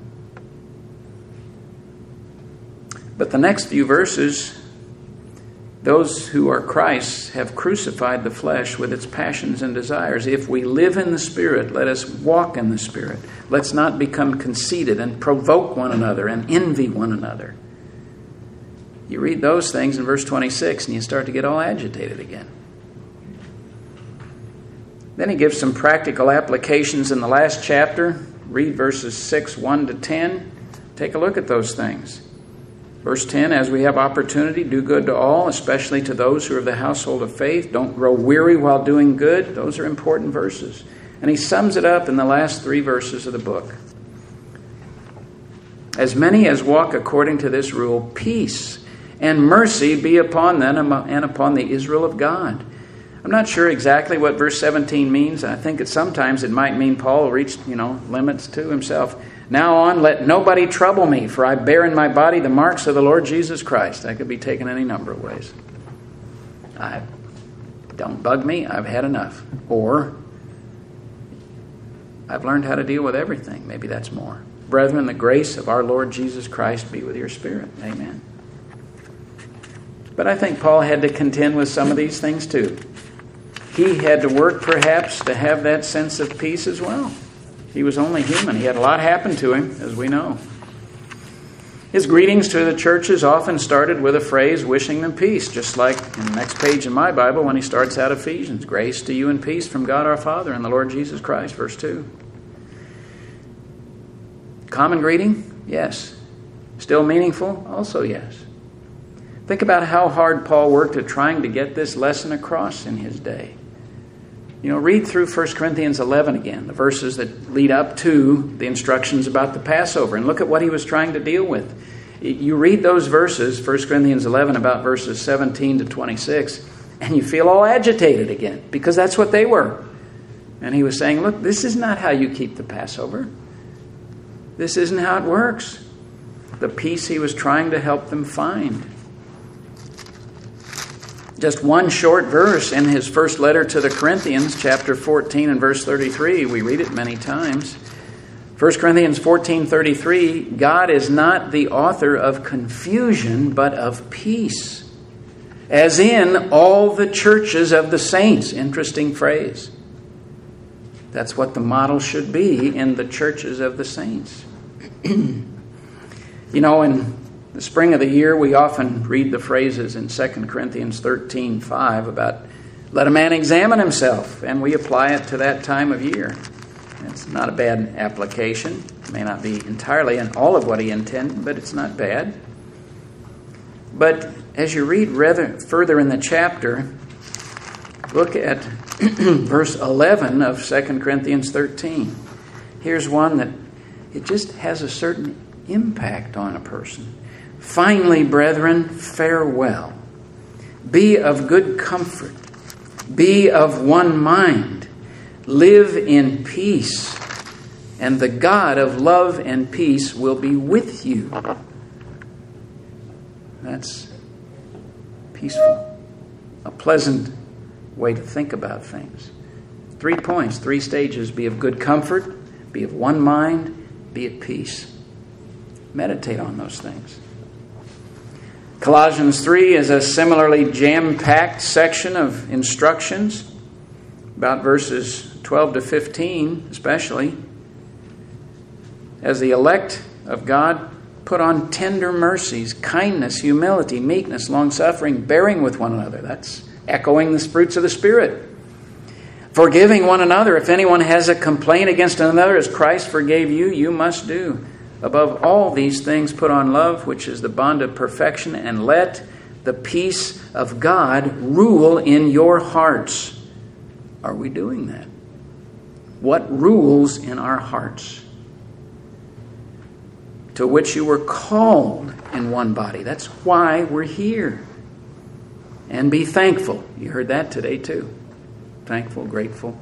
But the next few verses, those who are Christ's have crucified the flesh with its passions and desires. If we live in the Spirit, let us walk in the Spirit. Let's not become conceited and provoke one another and envy one another. You read those things in verse 26 and you start to get all agitated again. Then he gives some practical applications in the last chapter. Read verses 6, 1 to 10. Take a look at those things. Verse 10, as we have opportunity, do good to all, especially to those who are of the household of faith. Don't grow weary while doing good. Those are important verses. And he sums it up in the last 3 verses of the book. As many as walk according to this rule, peace and mercy be upon them and upon the Israel of God. I'm not sure exactly what verse 17 means. I think sometimes it might mean Paul reached, limits to himself. Now on, let nobody trouble me, for I bear in my body the marks of the Lord Jesus Christ. That could be taken any number of ways. Don't bug me, I've had enough. Or, I've learned how to deal with everything. Maybe that's more. Brethren, the grace of our Lord Jesus Christ be with your spirit. Amen. But I think Paul had to contend with some of these things too. He had to work perhaps to have that sense of peace as well. He was only human. He had a lot happen to him, as we know. His greetings to the churches often started with a phrase, wishing them peace, just like in the next page in my Bible when he starts out Ephesians. Grace to you and peace from God our Father and the Lord Jesus Christ, verse 2. Common greeting? Yes. Still meaningful? Also yes. Think about how hard Paul worked at trying to get this lesson across in his day. Read through 1 Corinthians 11 again, the verses that lead up to the instructions about the Passover, and look at what he was trying to deal with. You read those verses, 1 Corinthians 11, about verses 17 to 26, and you feel all agitated again, because that's what they were. And he was saying, look, this is not how you keep the Passover. This isn't how it works. The peace he was trying to help them find. Just one short verse in his first letter to the Corinthians, chapter 14 and verse 33. We read it many times. 1 Corinthians 14:33, God is not the author of confusion, but of peace, as in all the churches of the saints. Interesting phrase. That's what the model should be in the churches of the saints. In the spring of the year, we often read the phrases in 2 Corinthians 13:5 about let a man examine himself, and we apply it to that time of year. It's not a bad application. It may not be entirely in all of what he intended, but it's not bad. But as you read further in the chapter, look at verse 11 of 2 Corinthians 13. Here's one that it just has a certain impact on a person. Finally, brethren, farewell. Be of good comfort. Be of one mind. Live in peace. And the God of love and peace will be with you. That's peaceful. A pleasant way to think about things. 3 points, 3 stages. Be of good comfort. Be of one mind. Be at peace. Meditate on those things. Colossians 3 is a similarly jam-packed section of instructions, about verses 12 to 15 especially. As the elect of God, put on tender mercies, kindness, humility, meekness, long-suffering, bearing with one another. That's echoing the fruits of the Spirit. Forgiving one another. If anyone has a complaint against another, as Christ forgave you, you must do. Above all these things, put on love, which is the bond of perfection, and let the peace of God rule in your hearts. Are we doing that? What rules in our hearts? To which you were called in one body. That's why we're here. And be thankful. You heard that today too. Thankful, grateful.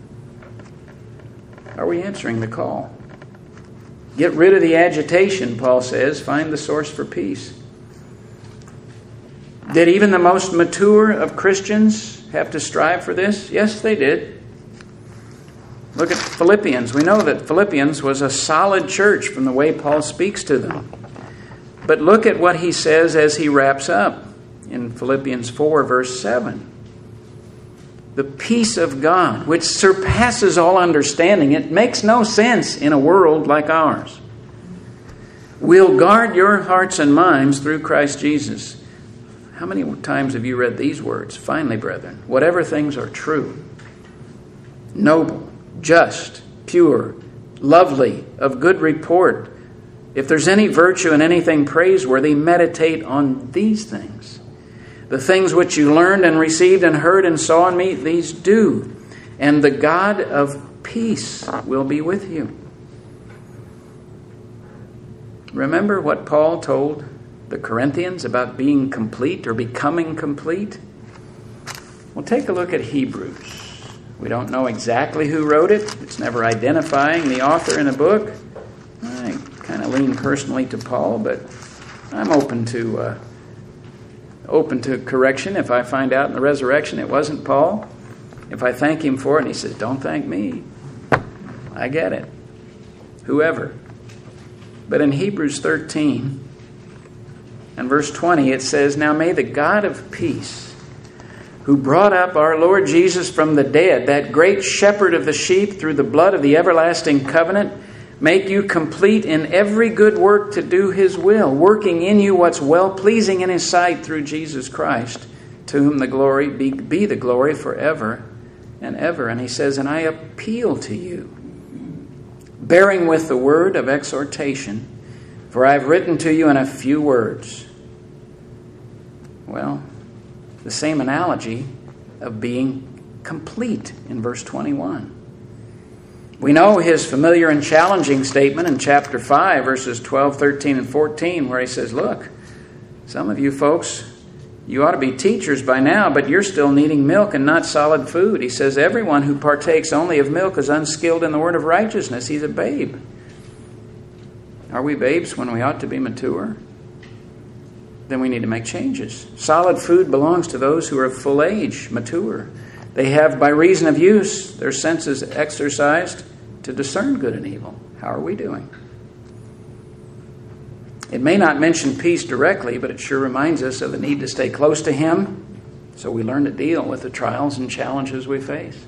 Are we answering the call? Get rid of the agitation, Paul says. Find the source for peace. Did even the most mature of Christians have to strive for this? Yes, they did. Look at Philippians. We know that Philippians was a solid church from the way Paul speaks to them. But look at what he says as he wraps up in Philippians 4, verse 7. The peace of God, which surpasses all understanding. It makes no sense in a world like ours. Will guard your hearts and minds through Christ Jesus. How many times have you read these words? Finally, brethren, whatever things are true, noble, just, pure, lovely, of good report, if there's any virtue and anything praiseworthy, meditate on these things. The things which you learned and received and heard and saw in me, these do. And the God of peace will be with you. Remember what Paul told the Corinthians about being complete or becoming complete? Well, take a look at Hebrews. We don't know exactly who wrote it. It's never identifying the author in a book. I kind of lean personally to Paul, but I'm open to correction if I find out in the resurrection it wasn't Paul. If I thank him for it and he says, don't thank me, I get it. Whoever. But in Hebrews 13 and verse 20 it says, now may the God of peace, who brought up our Lord Jesus from the dead, that great shepherd of the sheep through the blood of the everlasting covenant, make you complete in every good work to do his will, working in you what's well-pleasing in his sight through Jesus Christ, to whom the glory be the glory forever and ever. And he says, and I appeal to you, bearing with the word of exhortation, for I have written to you in a few words. Well, the same analogy of being complete in verse 21. We know his familiar and challenging statement in chapter 5, verses 12, 13, and 14, where he says, look, some of you folks, you ought to be teachers by now, but you're still needing milk and not solid food. He says, everyone who partakes only of milk is unskilled in the word of righteousness. He's a babe. Are we babes when we ought to be mature? Then we need to make changes. Solid food belongs to those who are of full age, mature. They have, by reason of use, their senses exercised to discern good and evil. How are we doing? It may not mention peace directly, but it sure reminds us of the need to stay close to him so we learn to deal with the trials and challenges we face.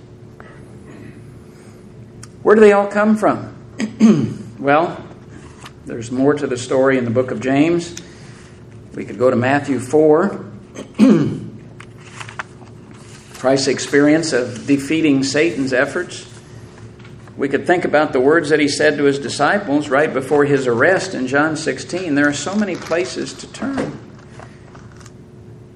Where do they all come from? Well, there's more to the story in the book of James. We could go to Matthew 4. Christ's experience of defeating Satan's efforts. We could think about the words that he said to his disciples right before his arrest in John 16. There are so many places to turn.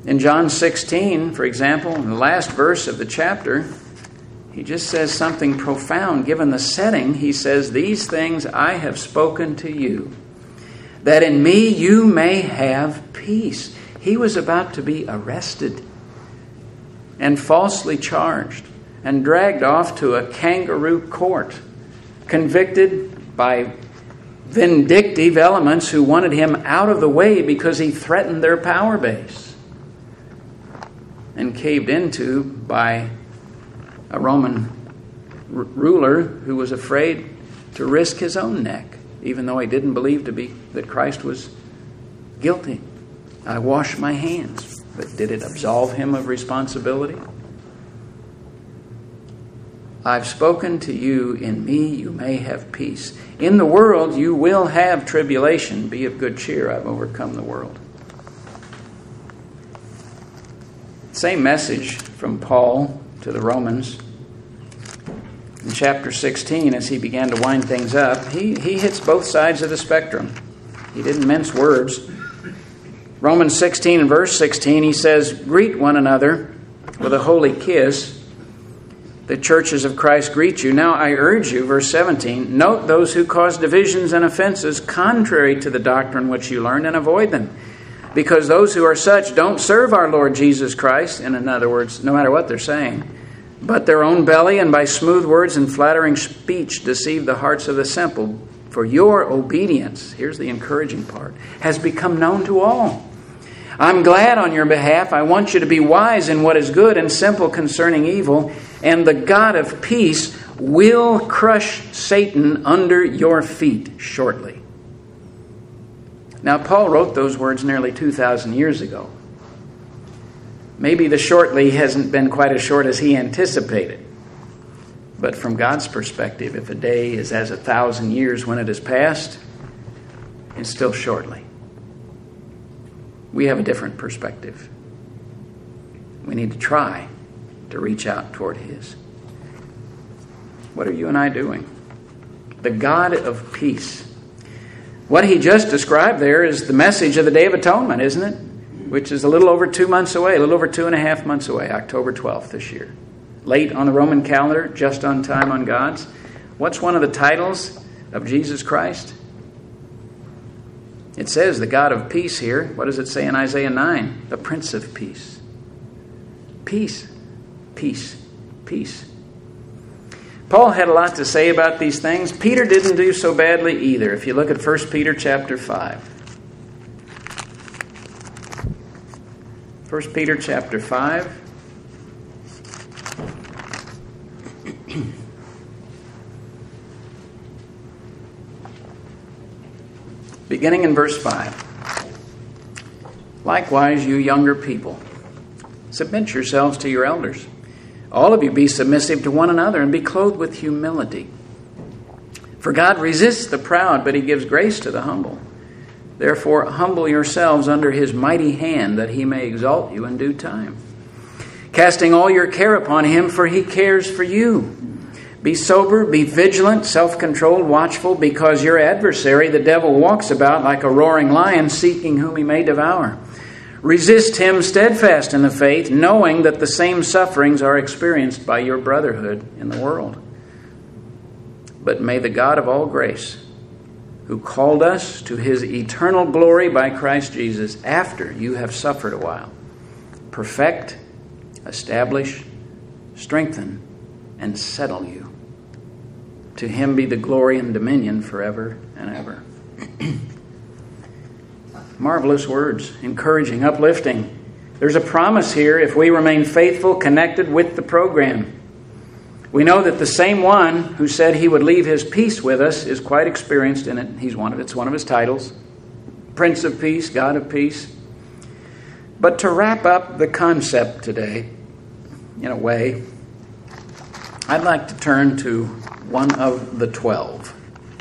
In John 16, for example, in the last verse of the chapter, he just says something profound. Given the setting, he says, "These things I have spoken to you, that in me you may have peace." He was about to be arrested and falsely charged and dragged off to a kangaroo court, convicted by vindictive elements who wanted him out of the way because he threatened their power base, and caved into by a Roman ruler who was afraid to risk his own neck, even though he didn't believe that Christ was guilty. I wash my hands. But did it absolve him of responsibility? I've spoken to you, in me you may have peace. In the world you will have tribulation. Be of good cheer, I've overcome the world. Same message from Paul to the Romans. In chapter 16, as he began to wind things up, he hits both sides of the spectrum. He didn't mince words. Romans 16 and verse 16, he says, "Greet one another with a holy kiss. The churches of Christ greet you. Now I urge you," verse 17, "note those who cause divisions and offenses contrary to the doctrine which you learned, and avoid them. Because those who are such don't serve our Lord Jesus Christ," and in other words, no matter what they're saying, "but their own belly, and by smooth words and flattering speech deceive the hearts of the simple. For your obedience," here's the encouraging part, "has become known to all. I'm glad on your behalf. I want you to be wise in what is good and simple concerning evil. And the God of peace will crush Satan under your feet shortly." Now, Paul wrote those words nearly 2,000 years ago. Maybe the shortly hasn't been quite as short as he anticipated. But from God's perspective, if a day is as 1,000 years when it has passed, it's still shortly. We have a different perspective. We need to try to reach out toward His. What are you and I doing? The God of peace. What he just described there is the message of the Day of Atonement, isn't it? Which is a little over 2 months away, a little over 2.5 months away, October 12th this year. Late on the Roman calendar, just on time on God's. What's one of the titles of Jesus Christ? It says the God of peace here. What does it say in Isaiah 9? The Prince of Peace. Peace, peace, peace. Paul had a lot to say about these things. Peter didn't do so badly either. If you look at 1 Peter chapter 5. 1 Peter chapter 5. Beginning in verse 5. "Likewise, you younger people, submit yourselves to your elders. All of you be submissive to one another, and be clothed with humility. For God resists the proud, but He gives grace to the humble. Therefore, humble yourselves under His mighty hand, that He may exalt you in due time. Casting all your care upon Him, for He cares for you. Be sober, be vigilant, self-controlled, watchful, because your adversary, the devil, walks about like a roaring lion, seeking whom he may devour. Resist him steadfast in the faith, knowing that the same sufferings are experienced by your brotherhood in the world. But may the God of all grace, who called us to His eternal glory by Christ Jesus, after you have suffered a while, perfect, establish, strengthen, and settle you. To Him be the glory and dominion forever and ever." Marvelous words, encouraging, uplifting. There's a promise here if we remain faithful, connected with the program. We know that the same one who said He would leave His peace with us is quite experienced in it. It's one of His titles. Prince of Peace, God of Peace. But to wrap up the concept today, in a way, I'd like to turn to one of the 12.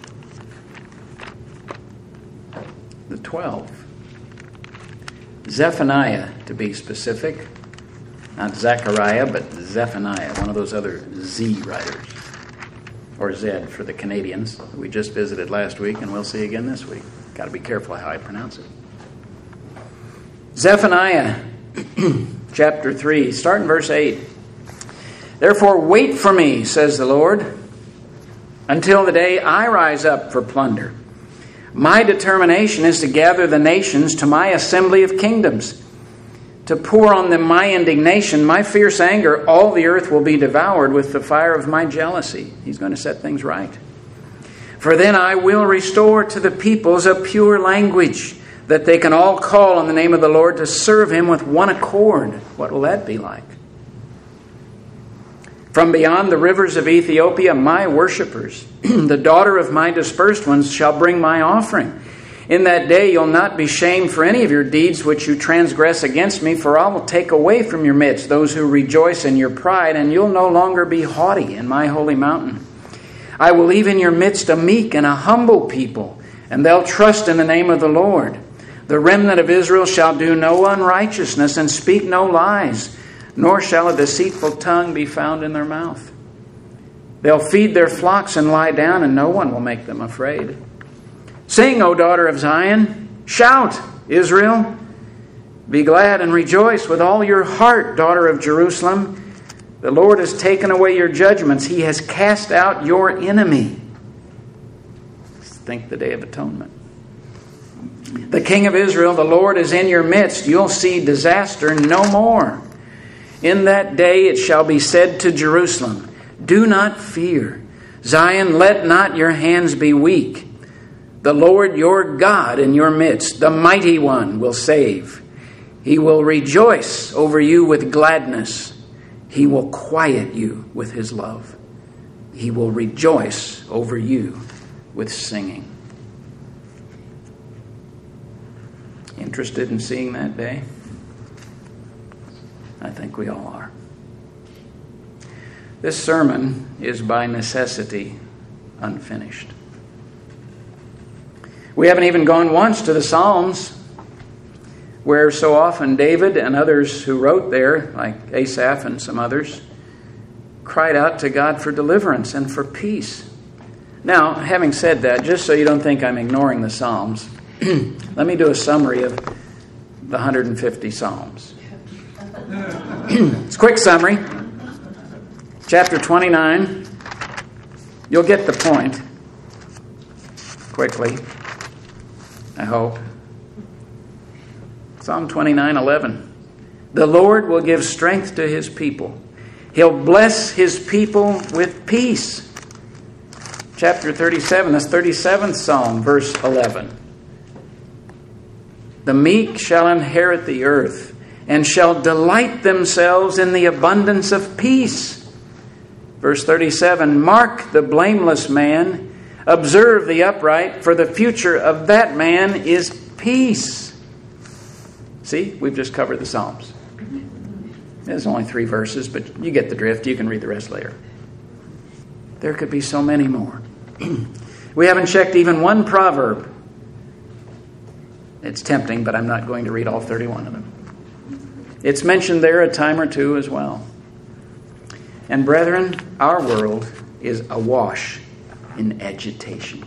The 12. Zephaniah, to be specific. Not Zechariah, but Zephaniah, one of those other Z writers. Or Z for the Canadians. We just visited last week, and we'll see again this week. Got to be careful how I pronounce it. Zephaniah chapter 3, start in verse 8. Therefore wait for me, says the Lord, until the day I rise up for plunder. My determination is to gather the nations to my assembly of kingdoms, to pour on them my indignation, my fierce anger. All the earth will be devoured with the fire of my jealousy. He's going to set things right. For then I will restore to the peoples a pure language, that they can all call on the name of the Lord to serve Him with one accord. What will that be like? From beyond the rivers of Ethiopia, my worshippers, the daughter of my dispersed ones, shall bring my offering. In that day you'll not be shamed for any of your deeds which you transgress against me, for I will take away from your midst those who rejoice in your pride, and you'll no longer be haughty in my holy mountain. I will leave in your midst a meek and a humble people, and they'll trust in the name of the Lord. The remnant of Israel shall do no unrighteousness and speak no lies, nor shall a deceitful tongue be found in their mouth. They'll feed their flocks and lie down, and no one will make them afraid. Sing, O daughter of Zion. Shout, Israel. Be glad and rejoice with all your heart, daughter of Jerusalem. The Lord has taken away your judgments. He has cast out your enemy. Think the Day of Atonement. The King of Israel, the Lord, is in your midst. You'll see disaster no more. In that day it shall be said to Jerusalem, do not fear. Zion, let not your hands be weak. The Lord your God in your midst, the Mighty One, will save. He will rejoice over you with gladness. He will quiet you with His love. He will rejoice over you with singing. Interested in seeing that day? I think we all are. This sermon is by necessity unfinished. We haven't even gone once to the Psalms, where so often David and others who wrote there, like Asaph and some others, cried out to God for deliverance and for peace. Now, having said that, just so you don't think I'm ignoring the Psalms, let me do a summary of the 150 Psalms. It's a quick summary. Chapter 29. You'll get the point quickly, I hope. Psalm 29:11. The Lord will give strength to His people. He'll bless His people with peace. Chapter 37, that's 37th Psalm, verse 11. The meek shall inherit the earth, and shall delight themselves in the abundance of peace. Verse 37, mark the blameless man, observe the upright, for the future of that man is peace. See, we've just covered the Psalms. There's only 3 verses, but you get the drift. You can read the rest later. There could be so many more. We haven't checked even one proverb. It's tempting, but I'm not going to read all 31 of them. It's mentioned there a time or two as well. And brethren, our world is awash in agitation.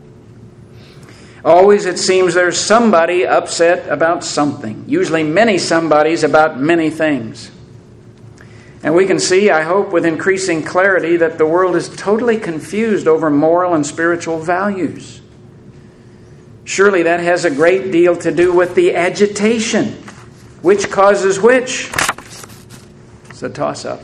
Always it seems there's somebody upset about something. Usually many somebodies about many things. And we can see, I hope, with increasing clarity that the world is totally confused over moral and spiritual values. Surely that has a great deal to do with the agitation. Which causes which? It's a toss-up.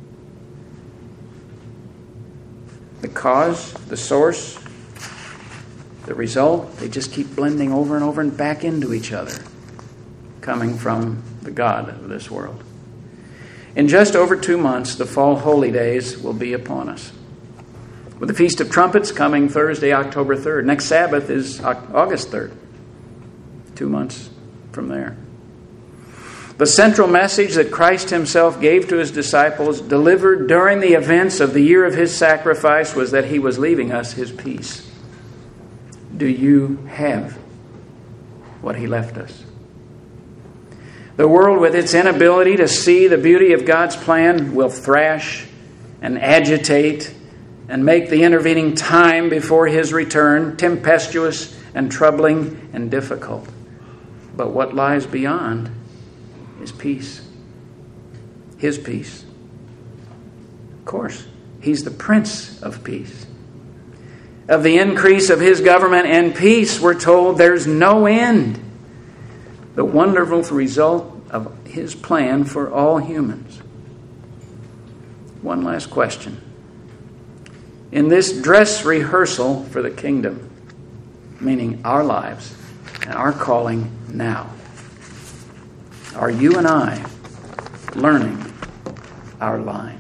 The cause, the source, the result, they just keep blending over and over and back into each other, coming from the God of this world. In just over 2 months, the fall holy days will be upon us. With the Feast of Trumpets coming Thursday, October 3rd. Next Sabbath is August 3rd. 2 months from there. The central message that Christ Himself gave to His disciples, delivered during the events of the year of His sacrifice, was that He was leaving us His peace. Do you have what He left us? The world, with its inability to see the beauty of God's plan, will thrash and agitate and make the intervening time before His return tempestuous and troubling and difficult. But what lies beyond is peace. His peace. Of course, He's the Prince of Peace. Of the increase of His government and peace, we're told there's no end. The wonderful result of His plan for all humans. One last question. In this dress rehearsal for the kingdom, meaning our lives and our calling now, are you and I learning our lines?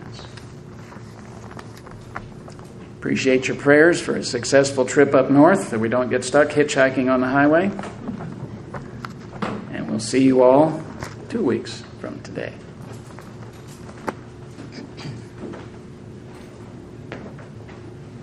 Appreciate your prayers for a successful trip up north, that we don't get stuck hitchhiking on the highway. And we'll see you all 2 weeks from today.